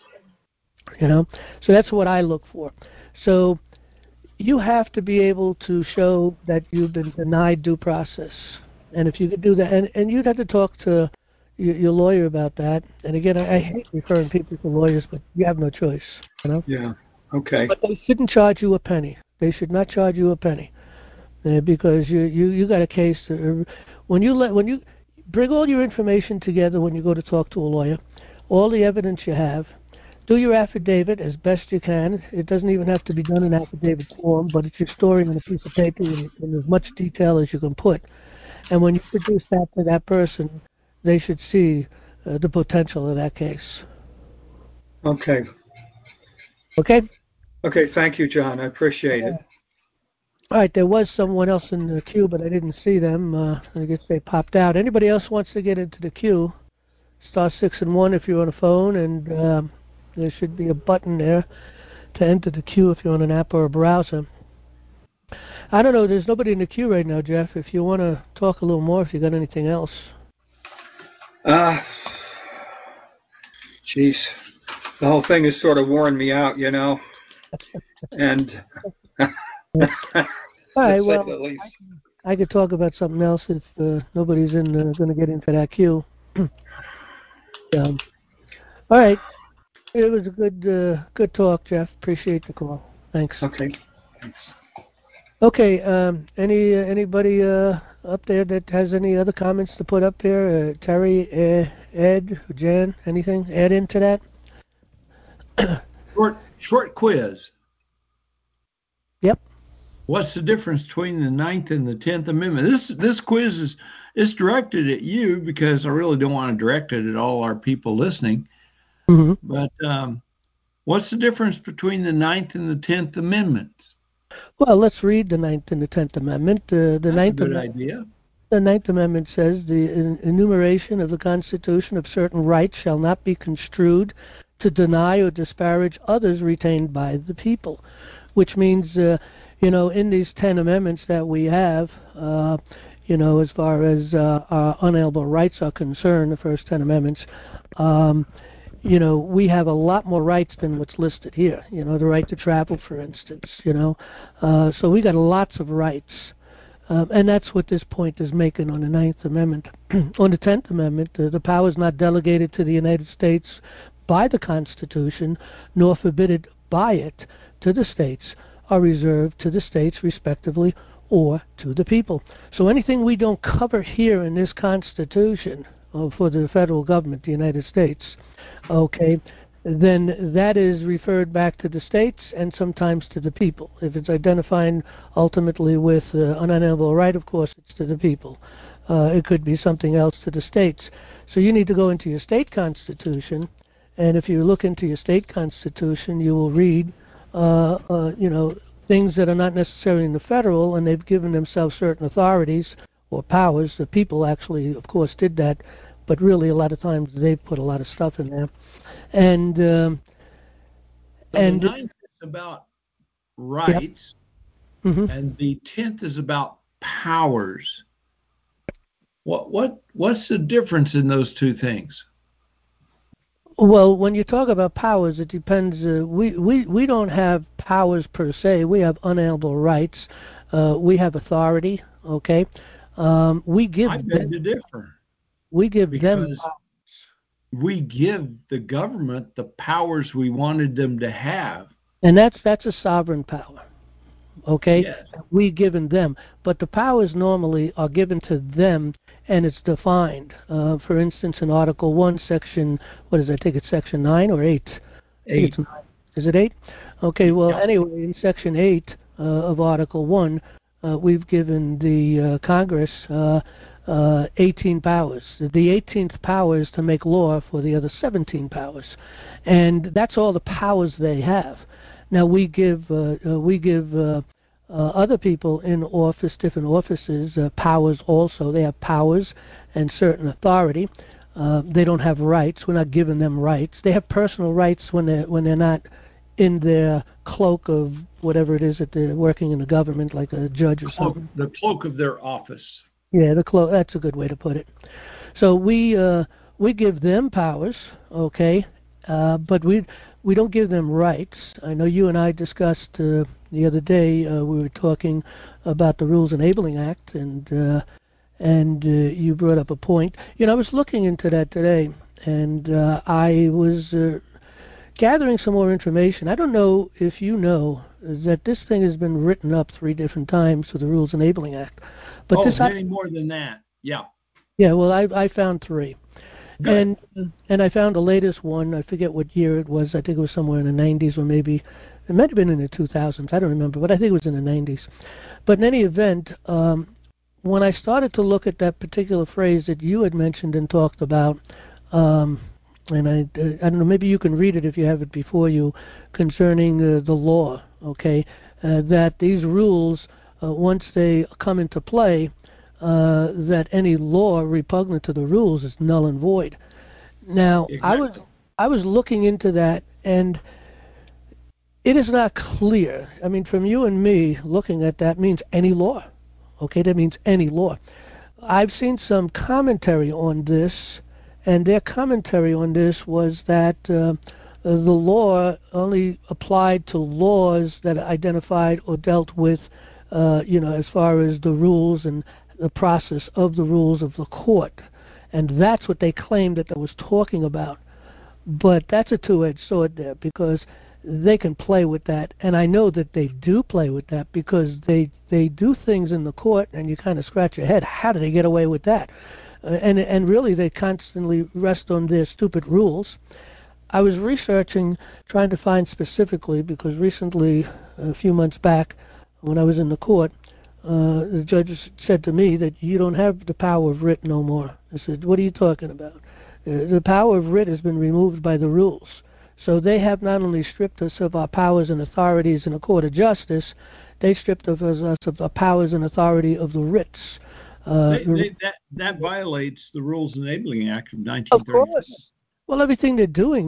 So that's what I look for. So you have to be able to show that you've been denied due process. And if you could do that, and you'd have to talk to your lawyer about that. And again, I hate referring people to lawyers, but you have no choice. Yeah. Okay. But they shouldn't charge you a penny. They should not charge you a penny because you got a case. When you bring all your information together when you go to talk to a lawyer, all the evidence you have, do your affidavit as best you can. It doesn't even have to be done in affidavit form, but it's your story on a piece of paper in as much detail as you can put. And when you produce that to that person, they should see the potential of that case. Okay. Okay? Okay, thank you, John. I appreciate it. All right, there was someone else in the queue, but I didn't see them. I guess they popped out. Anybody else wants to get into the queue? Star 6 and 1 if you're on a phone, and there should be a button there to enter the queue if you're on an app or a browser. I don't know. There's nobody in the queue right now, Jeff. If you want to talk a little more, if you got anything else. Geez, the whole thing has sort of worn me out, you know. And All right. Well, I could talk about something else if nobody's going to get into that queue. All right. It was a good talk, Jeff. Appreciate the call. Thanks. Okay. Thanks. Okay. Anybody up there that has any other comments to put up here? Terry, Ed, Jan, anything? Add into that? Short quiz. Yep. What's the difference between the 9th and the 10th Amendment? This quiz is directed at you because I really don't want to direct it at all our people listening. Mm-hmm. But what's the difference between the 9th and the 10th Amendments? Well, let's read the 9th and the 10th Amendment. That's a good idea. The 9th Amendment says the enumeration of the Constitution of certain rights shall not be construed to deny or disparage others retained by the people, which means, in these 10 amendments that we have, as far as our unalienable rights are concerned, the first 10 amendments, we have a lot more rights than what's listed here. The right to travel, for instance, so we got lots of rights. And that's what this point is making on the 9th Amendment. On the 10th Amendment, the power is not delegated to the United States by the Constitution, nor forbidden by it to the states, are reserved to the states respectively or to the people. So anything we don't cover here in this Constitution for the federal government, the United States, okay, then that is referred back to the states and sometimes to the people. If it's identifying ultimately with unalienable right, of course, it's to the people. It could be something else to the states. So you need to go into your state constitution, and if you look into your state constitution, you will read, things that are not necessarily in the federal, and they've given themselves certain authorities or powers. The people actually, of course, did that, but really a lot of times they've put a lot of stuff in there. And the 9th is about rights, yep. Mm-hmm. and the 10th is about powers. What's the difference in those two things? Well, when you talk about powers, it depends. We don't have powers per se. We have unalienable rights. We have authority. Okay, we give. I beg to differ. We give them. We give the government the powers we wanted them to have. And that's a sovereign power. Okay? Yes. We given them. But the powers normally are given to them, and it's defined. For instance, in Article 1, Section, I think it's Section 9 or 8? 8. Is it 8? Okay, well, yeah. Anyway, in Section 8 of Article 1, we've given the Congress 18 powers. The 18th power is to make law for the other 17 powers, and that's all the powers they have. Now we give other people in office, different offices, powers also. They have powers and certain authority. They don't have rights. We're not giving them rights. They have personal rights when they're not in their cloak of whatever it is that they're working in the government, like a judge or something. The cloak of their office. Yeah, that's a good way to put it. So we give them powers, okay, but we don't give them rights. I know you and I discussed the other day. We were talking about the Rules Enabling Act, and you brought up a point. I was looking into that today, and I was gathering some more information. I don't know if you know that this thing has been written up 3 different times for the Rules Enabling Act. But many more than that. Yeah. Yeah, well, I found 3. Good. And I found the اتest one. I forget what year it was. I think it was somewhere in the 90s, or maybe it might have been in the 2000s. I don't remember, but I think it was in the 90s. But in any event, when I started to look at that particular phrase that you had mentioned and talked about, and I don't know, maybe you can read it if you have it before you, concerning the law, okay, that these rules, once they come into play, that any law repugnant to the rules is null and void. Now, Exactly. I was looking into that, and it is not clear. I mean, from you and me, looking at that means any law. Okay, that means any law. I've seen some commentary on this, and their commentary on this was that the law only applied to laws that identified or dealt with, as far as the rules and the process of the rules of the court. And that's what they claimed that they was talking about. But that's a two-edged sword there, because they can play with that, and I know that they do play with that, because they do things in the court, and you kind of scratch your head, how do they get away with that? And really they constantly rest on their stupid rules. I was researching, trying to find specifically, because recently, a few months back, when I was in the court, the judge said to me that you don't have the power of writ no more. I said, what are you talking about? The power of writ has been removed by the rules. So they have not only stripped us of our powers and authorities in a court of justice, they stripped us of the powers and authority of the writs. That violates the Rules Enabling Act of Of 1936. course. Well, everything they're doing,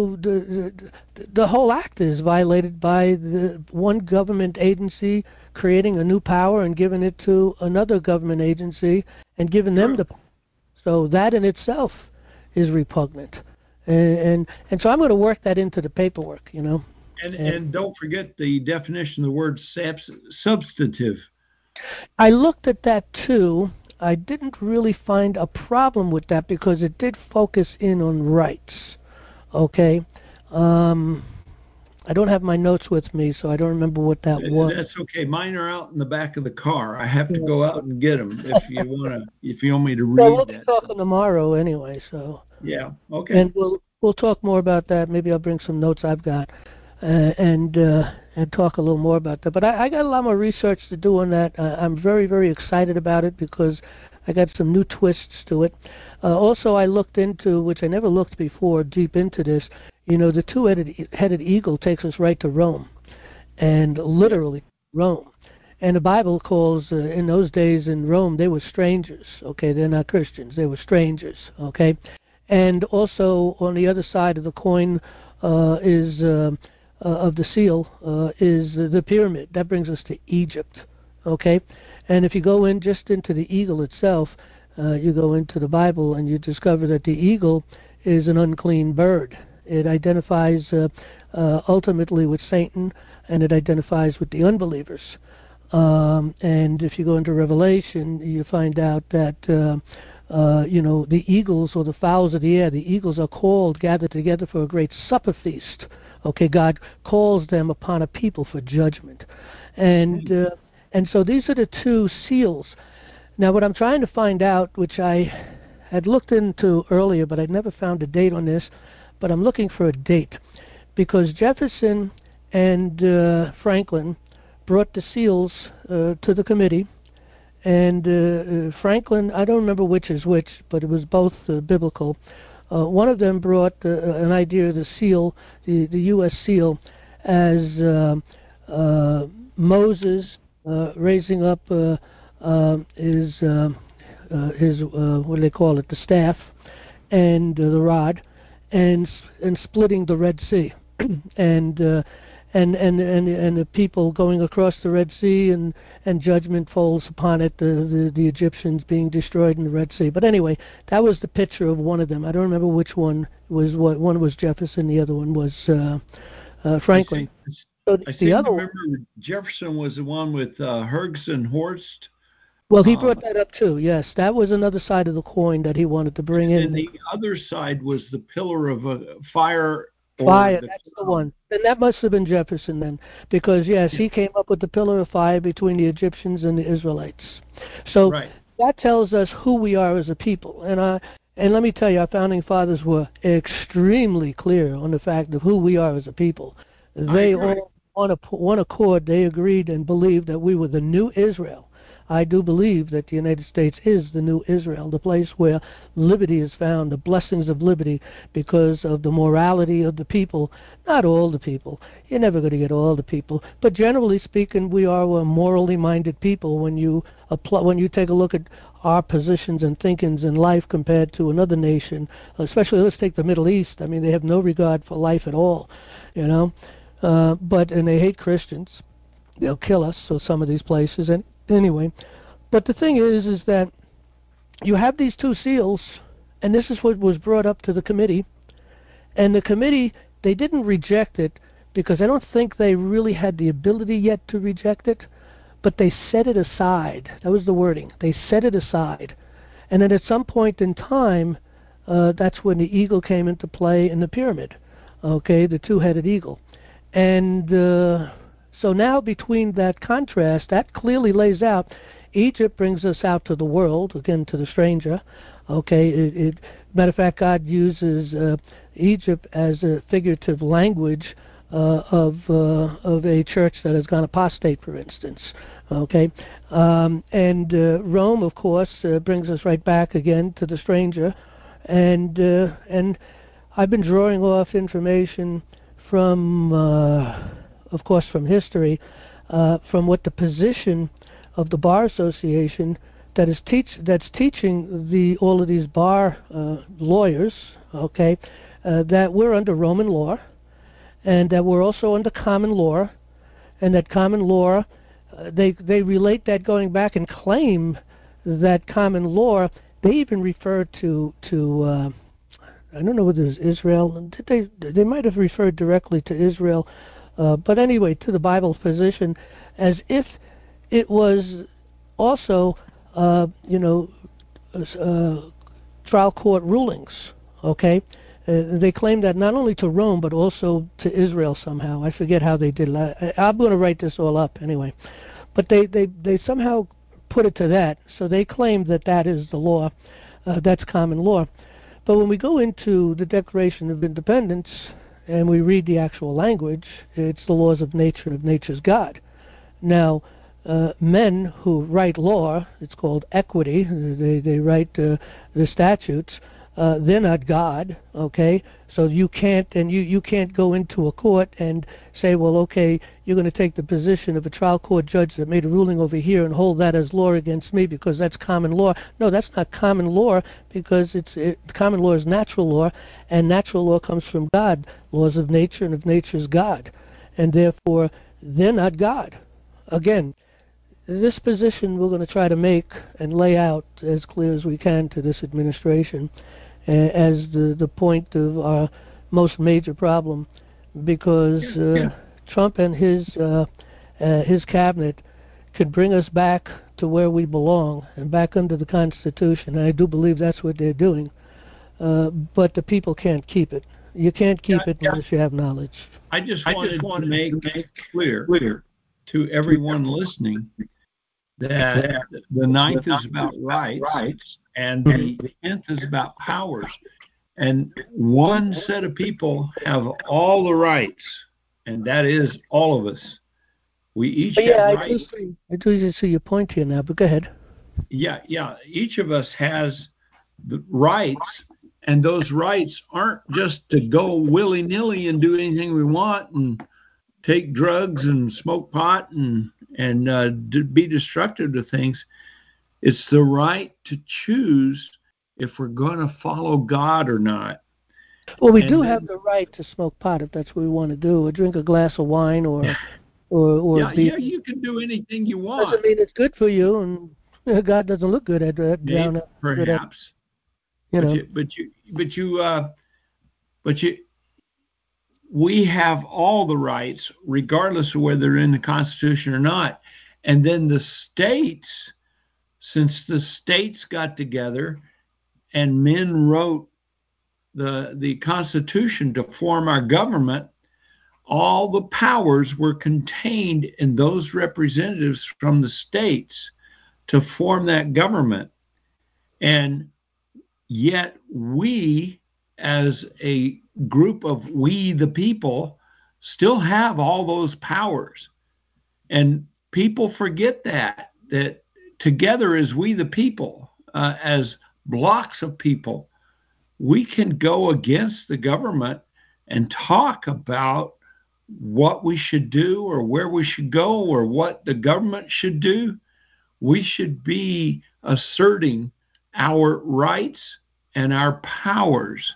the whole act is violated by the one government agency creating a new power and giving it to another government agency and giving them the power. So that in itself is repugnant. And so I'm going to work that into the paperwork, And don't forget the definition of the word substantive. I looked at that too. I didn't really find a problem with that because it did focus in on rights. Okay? I don't have my notes with me, so I don't remember what that was. That's okay. Mine are out in the back of the car. I have to go out and get them if you want me to read Well, we'll be that. talking tomorrow anyway, so. Yeah. Okay. And we'll talk more about that. Maybe I'll bring some notes I've got and talk a little more about that. But I got a lot more research to do on that. I'm very, very excited about it because I got some new twists to it. Also, I looked into, which I never looked before, deep into this. The two-headed eagle takes us right to Rome, and literally Rome. And the Bible calls, in those days in Rome, they were strangers, okay? They're not Christians. They were strangers, okay? And also, on the other side of the coin of the seal is the pyramid. That brings us to Egypt, okay? And if you go in just into the eagle itself, you go into the Bible and you discover that the eagle is an unclean bird. It identifies ultimately with Satan, and it identifies with the unbelievers. And if you go into Revelation, you find out that the eagles, or the fowls of the air, the eagles are called, gathered together for a great supper feast. Okay, God calls them upon a people for judgment. And so these are the two seals. Now, what I'm trying to find out, which I had looked into earlier, but I'd never found a date on this, but I'm looking for a date, because Jefferson and Franklin brought the seals to the committee, and Franklin, I don't remember which is which, but it was both biblical. One of them brought an idea of the seal, the U.S. seal, as Moses raising up his what do they call it, the staff and the rod, and splitting the Red Sea, and the people going across the Red Sea, and judgment falls upon it, the Egyptians being destroyed in the Red Sea. But anyway, that was the picture of one of them. I don't remember which one was what. One was Jefferson, the other one was Franklin. I remember Jefferson was the one with Hergson Horst. Well, he brought that up too. Yes, that was another side of the coin that he wanted to bring in. And the other side was the pillar of fire. Fire, that's the one. And that must have been Jefferson then, because yes, he came up with the pillar of fire between the Egyptians and the Israelites. So that tells us who we are as a people. And let me tell you, our founding fathers were extremely clear on the fact of who we are as a people. They all, on one accord, they agreed and believed that we were the new Israel. I do believe that the United States is the new Israel, the place where liberty is found, the blessings of liberty, because of the morality of the people. Not all the people. You're never going to get all the people. But generally speaking, we are a morally minded people when you take a look at our positions and thinkings in life compared to another nation, especially let's take the Middle East. I mean, they have no regard for life at all, you know. And they hate Christians. They'll kill us, so some of these places. And anyway, but the thing is that you have these two seals, and this is what was brought up to the committee. And the committee, they didn't reject it because I don't think they really had the ability yet to reject it, but they set it aside. That was the wording. They set it aside. And then at some point in time, that's when the eagle came into play in the pyramid, okay, the two-headed eagle. And so now between that contrast, that clearly lays out Egypt brings us out to the world, again to the stranger. Okay, matter of fact, God uses Egypt as a figurative language of a church that has gone apostate, for instance. Okay, and Rome, of course, brings us right back again to the stranger, and I've been drawing off information from, of course, from history, from what the position of the Bar Association that's teaching all of these bar lawyers, okay, that we're under Roman law, and that we're also under common law, and that common law, they relate that going back and claim that common law. They even refer to I don't know whether it was Israel. They might have referred directly to Israel, but anyway, to the Bible position, as if it was also, trial court rulings. Okay, they claim that not only to Rome but also to Israel somehow. I forget how they did it. I'm going to write this all up anyway, but they somehow put it to that. So they claim that is the law, that's common law. But when we go into the Declaration of Independence and we read the actual language, it's the laws of nature and of nature's God. Now, men who write law, it's called equity, they write the statutes, they're not God, okay? So you can't go into a court and say, well, okay, you're going to take the position of a trial court judge that made a ruling over here and hold that as law against me because that's common law. No, that's not common law, because common law is natural law, and natural law comes from God, laws of nature and of nature's God, and therefore they're not God. Again, this position we're going to try to make and lay out as clear as we can to this administration as the point of our most major problem, because Trump and his cabinet could bring us back to where we belong and back under the Constitution. And I do believe that's what they're doing. But the people can't keep it. You can't keep it unless you have knowledge. I just wanted to make clear to everyone listening that the 9th is about rights and the 10th is about powers. And one set of people have all the rights, and that is all of us. We each have rights. I do see your point here now, but go ahead. Yeah. Each of us has the rights, and those rights aren't just to go willy-nilly and do anything we want and take drugs and smoke pot and be destructive to things. It's the right to choose if we're going to follow God or not. Well, we do have the right to smoke pot if that's what we want to do, or drink a glass of wine, or beer. You can do anything you want. Doesn't mean it's good for you, and God doesn't look good at that. Perhaps. We have all the rights, regardless of whether they're in the Constitution or not. And then the states, since the states got together and men wrote the Constitution to form our government, all the powers were contained in those representatives from the states to form that government. And yet we, as a group of we the people, still have all those powers. And people forget that together as we the people, as blocks of people, we can go against the government and talk about what we should do or where we should go or what the government should do. We should be asserting our rights and our powers.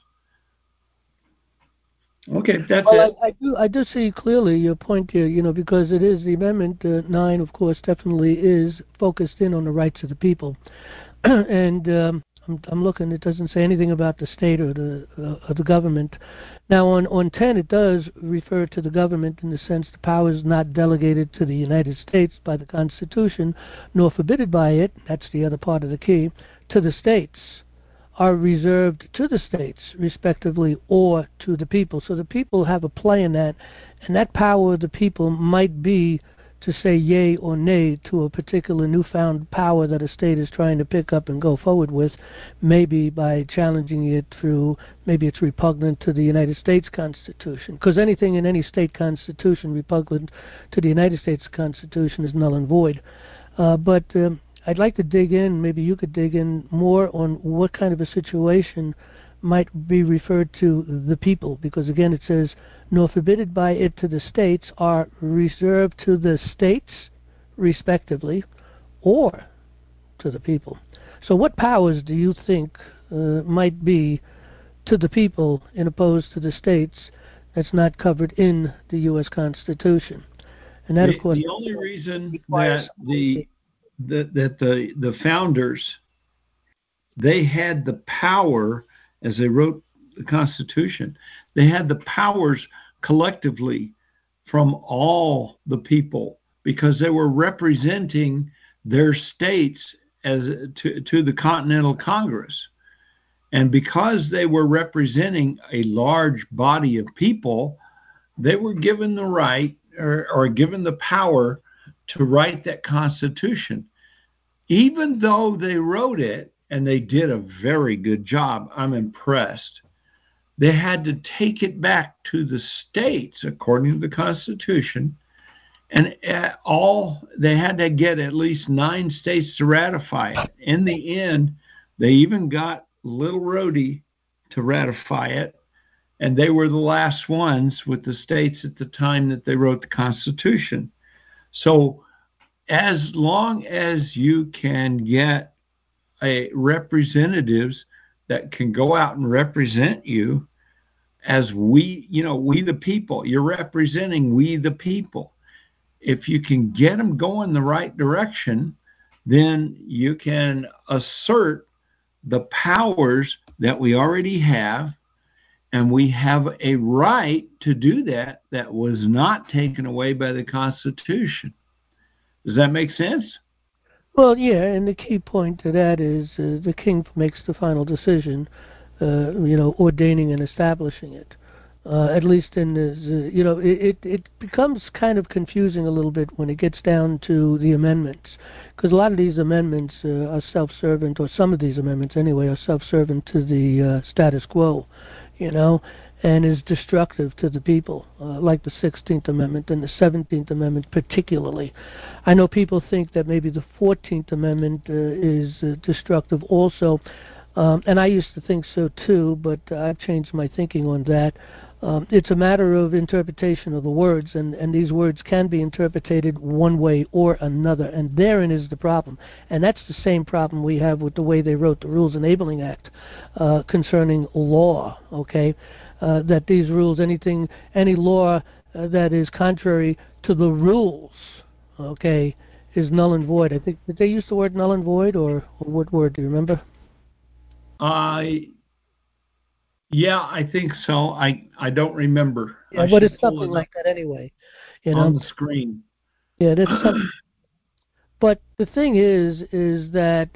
Okay, that's it. I do see clearly your point here, because it is the Amendment 9, of course, definitely is focused in on the rights of the people. And I'm looking, it doesn't say anything about the state or the government. Now, on 10, it does refer to the government in the sense the power is not delegated to the United States by the Constitution, nor forbidden by it, that's the other part of the key, to the states, are reserved to the states, respectively, or to the people. So the people have a play in that, and that power of the people might be to say yay or nay to a particular newfound power that a state is trying to pick up and go forward with, maybe by challenging it through, maybe it's repugnant to the United States Constitution, because anything in any state constitution repugnant to the United States Constitution is null and void. But I'd like to dig in, maybe you could dig in more on what kind of a situation might be referred to the people, because again it says, nor forbidden by it to the states, are reserved to the states, respectively, or to the people. So what powers do you think might be to the people in opposed to the states that's not covered in the U.S. Constitution? And that, of course, the only reason that the founders, they had the power, as they wrote the Constitution, they had the powers collectively from all the people because they were representing their states as to the Continental Congress. And because they were representing a large body of people, they were given the right or given the power to write that Constitution. Even though they wrote it, and they did a very good job, I'm impressed, they had to take it back to the states, according to the Constitution, and they had to get at least 9 states to ratify it. In the end, they even got Little Rhodey to ratify it, and they were the last ones with the states at the time that they wrote the Constitution. So as long as you can get representatives that can go out and represent you as we the people, you're representing we the people. If you can get them going the right direction, then you can assert the powers that we already have, and we have a right to do that was not taken away by the Constitution. Does that make sense? Well, yeah, and the key point to that is the king makes the final decision, ordaining and establishing it. At least in this, it becomes kind of confusing a little bit when it gets down to the amendments, because a lot of these amendments are self-servant, or some of these amendments anyway, are self-servant to the status quo, and is destructive to the people, like the 16th Amendment and the 17th Amendment particularly. I know people think that maybe the 14th Amendment is destructive also, and I used to think so too, but I've changed my thinking on that. It's a matter of interpretation of the words, and these words can be interpreted one way or another, and therein is the problem. And that's the same problem we have with the way they wrote the Rules Enabling Act concerning law, okay? That these rules, any law that is contrary to the rules, okay, is null and void. I think, did they use the word null and void, or what word, do you remember? Yeah, I think so. I don't remember. Yeah, but it's something like that anyway. On the screen. Yeah, that's something. But the thing is that,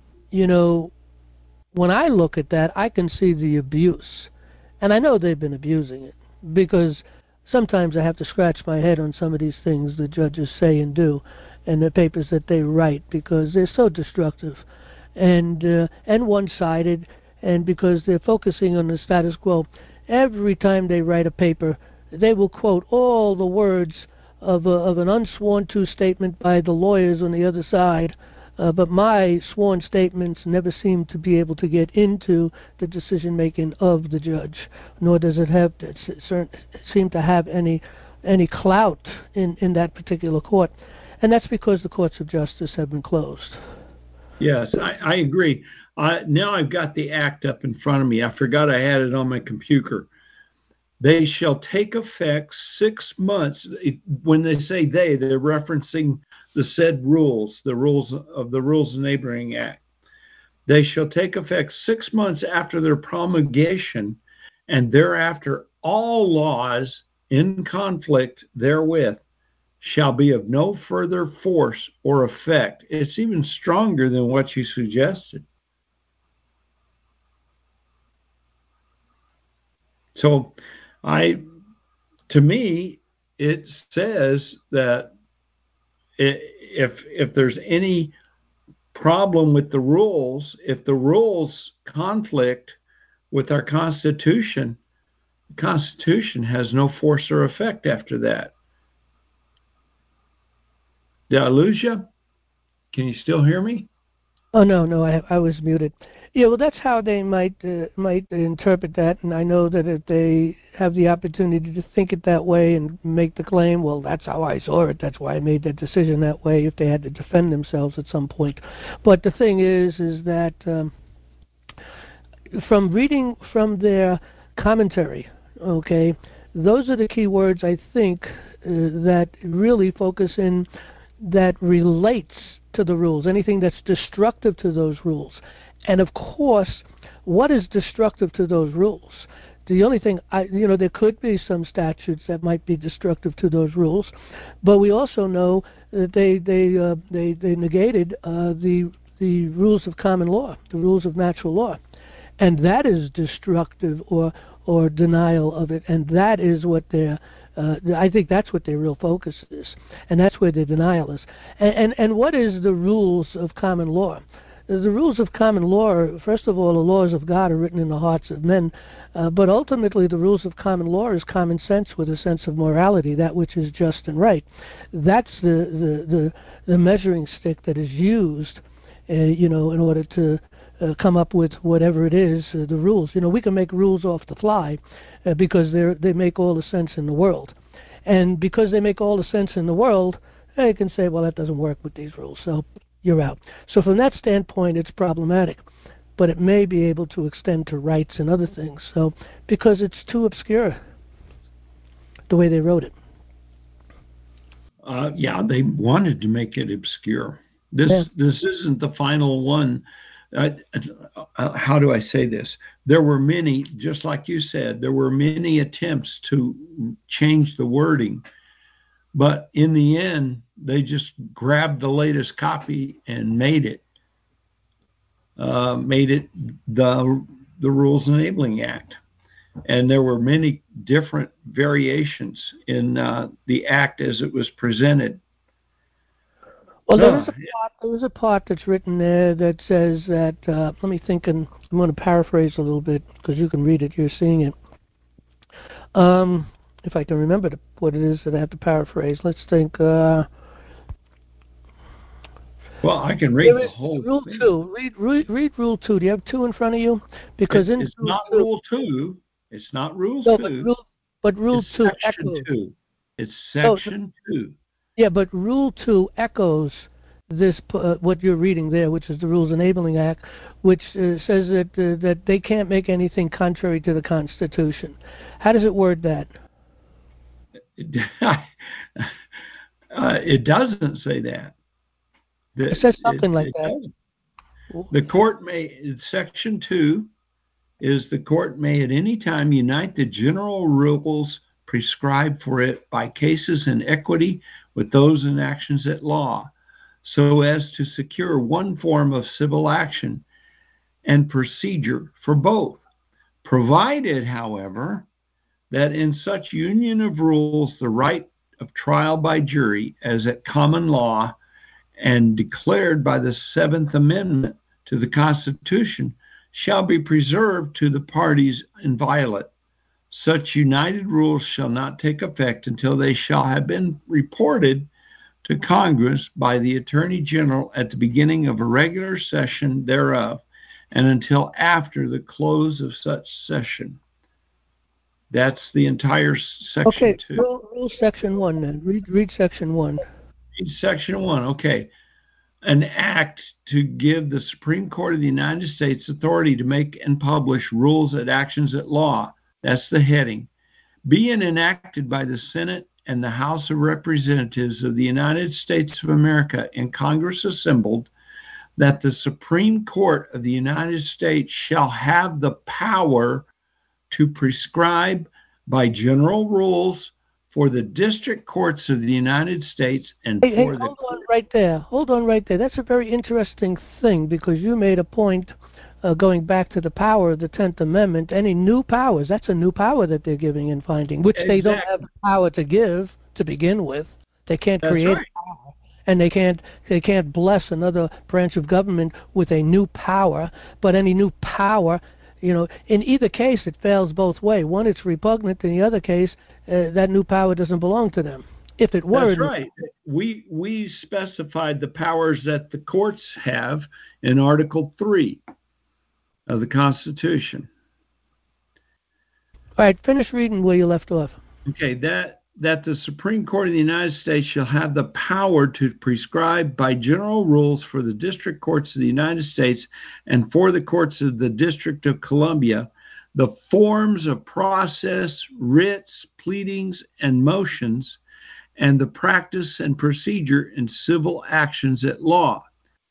when I look at that, I can see the abuse. And I know they've been abusing it, because sometimes I have to scratch my head on some of these things the judges say and do, and the papers that they write, because they're so destructive and one-sided, and because they're focusing on the status quo. Every time they write a paper, they will quote all the words of an unsworn to statement by the lawyers on the other side, but my sworn statements never seem to be able to get into the decision making of the judge, nor does it have to seem to have any clout in that particular court, and that's because the courts of justice have been closed. Yes, I agree. Now I've got the act up in front of me. I forgot I had it on my computer. They shall take effect 6 months. When they say they're referencing the said rules, the rules of the Rules Enabling Act. They shall take effect 6 months after their promulgation, and thereafter all laws in conflict therewith shall be of no further force or effect. It's even stronger than what you suggested. So to me, it says that if there's any problem with the rules, if the rules conflict with our Constitution, the Constitution has no force or effect after that. Did I lose you? Can you still hear me? Oh no, I was muted. Yeah, well, that's how they might interpret that, and I know that if they have the opportunity to think it that way and make the claim, well, that's how I saw it. That's why I made that decision that way. If they had to defend themselves at some point, but the thing is that from reading from their commentary, okay, those are the key words I think that really focus in, that relates to the rules, anything that's destructive to those rules. And of course, what is destructive to those rules? The only thing, there could be some statutes that might be destructive to those rules, but we also know that they negated the rules of common law, the rules of natural law, and that is destructive or denial of it, and that is what they're. I think that's what their real focus is, and that's where their denial is. And what is the rules of common law? The rules of common law, first of all, the laws of God are written in the hearts of men, but ultimately the rules of common law is common sense with a sense of morality, that which is just and right. That's the measuring stick that is used, in order to come up with whatever it is, the rules. We can make rules off the fly because they make all the sense in the world. And because they make all the sense in the world, you can say, well, that doesn't work with these rules, so you're out. So from that standpoint, it's problematic. But it may be able to extend to rights and other things. So because it's too obscure, the way they wrote it. Yeah, they wanted to make it obscure. This isn't the final one. How do I say this? There were many, just like you said, there were many attempts to change the wording, but in the end, they just grabbed the latest copy and made it the Rules Enabling Act. And there were many different variations in the act as it was presented. Well, there is a part that's written there that says that, let me think, and I'm going to paraphrase a little bit because you can read it, you're seeing it. If I can remember what it is that I have to paraphrase. Let's think. Well, I can read the whole Rule thing. 2. Read Rule 2. Do you have 2 in front of you? Because it's not Rule 2. It's not Rule 2. But Rule 2 Section echoes. 2. It's Section 2. Yeah, but Rule 2 echoes this, what you're reading there, which is the Rules Enabling Act, which says that they can't make anything contrary to the Constitution. How does it word that? It doesn't say that. It says something like that. Doesn't. The court may, Section 2 is the court may at any time unite the general rules prescribed for it by cases in equity with those in actions at law, so as to secure one form of civil action and procedure for both, provided, however, that in such union of rules the right of trial by jury as at common law and declared by the 7th Amendment to the Constitution shall be preserved to the parties inviolate. Such united rules shall not take effect until they shall have been reported to Congress by the Attorney General at the beginning of a regular session thereof, and until after the close of such session. That's the entire section 2. Rule section 1 then. Read section 1. Read section 1, okay. An act to give the Supreme Court of the United States authority to make and publish rules and actions at law. That's the heading. Being enacted by the Senate and the House of Representatives of the United States of America in Congress assembled, that the Supreme Court of the United States shall have the power to prescribe by general rules for the district courts of the United States and for the... Hold on right there. That's a very interesting thing, because you made a point going back to the power of the 10th Amendment. Any new powers, that's a new power that they're giving and finding, which they don't have the power to give to begin with. They can't create power, and they can't bless another branch of government with a new power. But any new power, in either case, it fails both ways. One, it's repugnant. In the other case, that new power doesn't belong to them. If it were... That's right. We specified the powers that the courts have in Article 3 of the Constitution. All right, finish reading where you left off. Okay, that the Supreme Court of the United States shall have the power to prescribe by general rules for the district courts of the United States and for the courts of the District of Columbia the forms of process, writs, pleadings, and motions, and the practice and procedure in civil actions at law.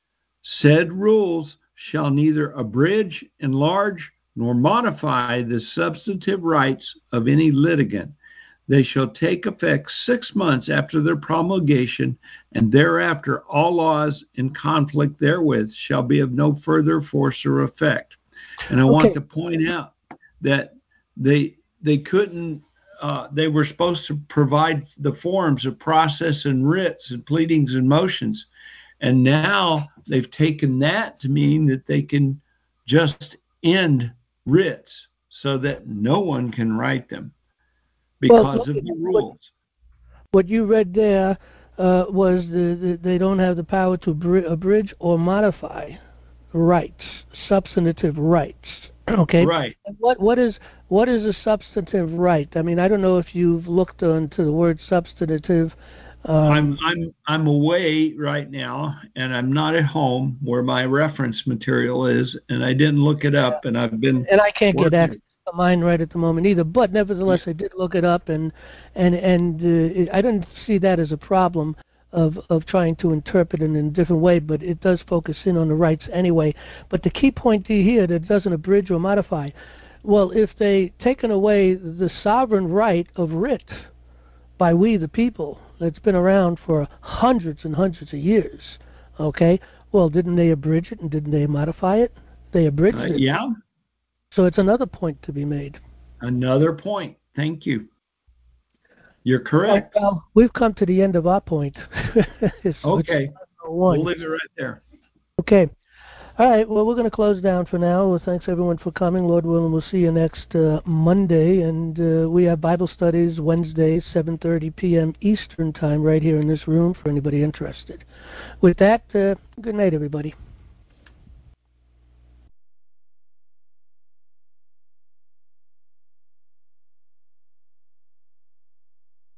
Said rules shall neither abridge, enlarge, nor modify the substantive rights of any litigant. They shall take effect 6 months after their promulgation, and thereafter all laws in conflict therewith shall be of no further force or effect. And I want to point out that they couldn't, they were supposed to provide the forms of process and writs and pleadings and motions. And now they've taken that to mean that they can just end writs so that no one can write them because of the rules. What you read there was they don't have the power to abridge or modify rights, substantive rights. Okay. Right. And what is a substantive right? I mean, I don't know if you've looked into the word substantive. I'm away right now, and I'm not at home where my reference material is, and I didn't look it up, and I've been I can't get access to mine right at the moment either. But nevertheless, I did look it up, and I didn't see that as a problem of trying to interpret it in a different way, but it does focus in on the rights anyway. But the key point here, that it doesn't abridge or modify. Well, if they taken away the sovereign right of writ by we the people, that's been around for hundreds and hundreds of years, okay? Well, didn't they abridge it and didn't they modify it? They abridged it. Yeah. So it's another point to be made. Another point. Thank you. You're correct. Well, we've come to the end of our point. Okay. We'll leave it right there. Okay. All right. Well, we're going to close down for now. Well, thanks, everyone, for coming. Lord willing, we'll see you next Monday. And we have Bible studies Wednesday, 7:30 p.m. Eastern Time, right here in this room for anybody interested. With that, good night, everybody.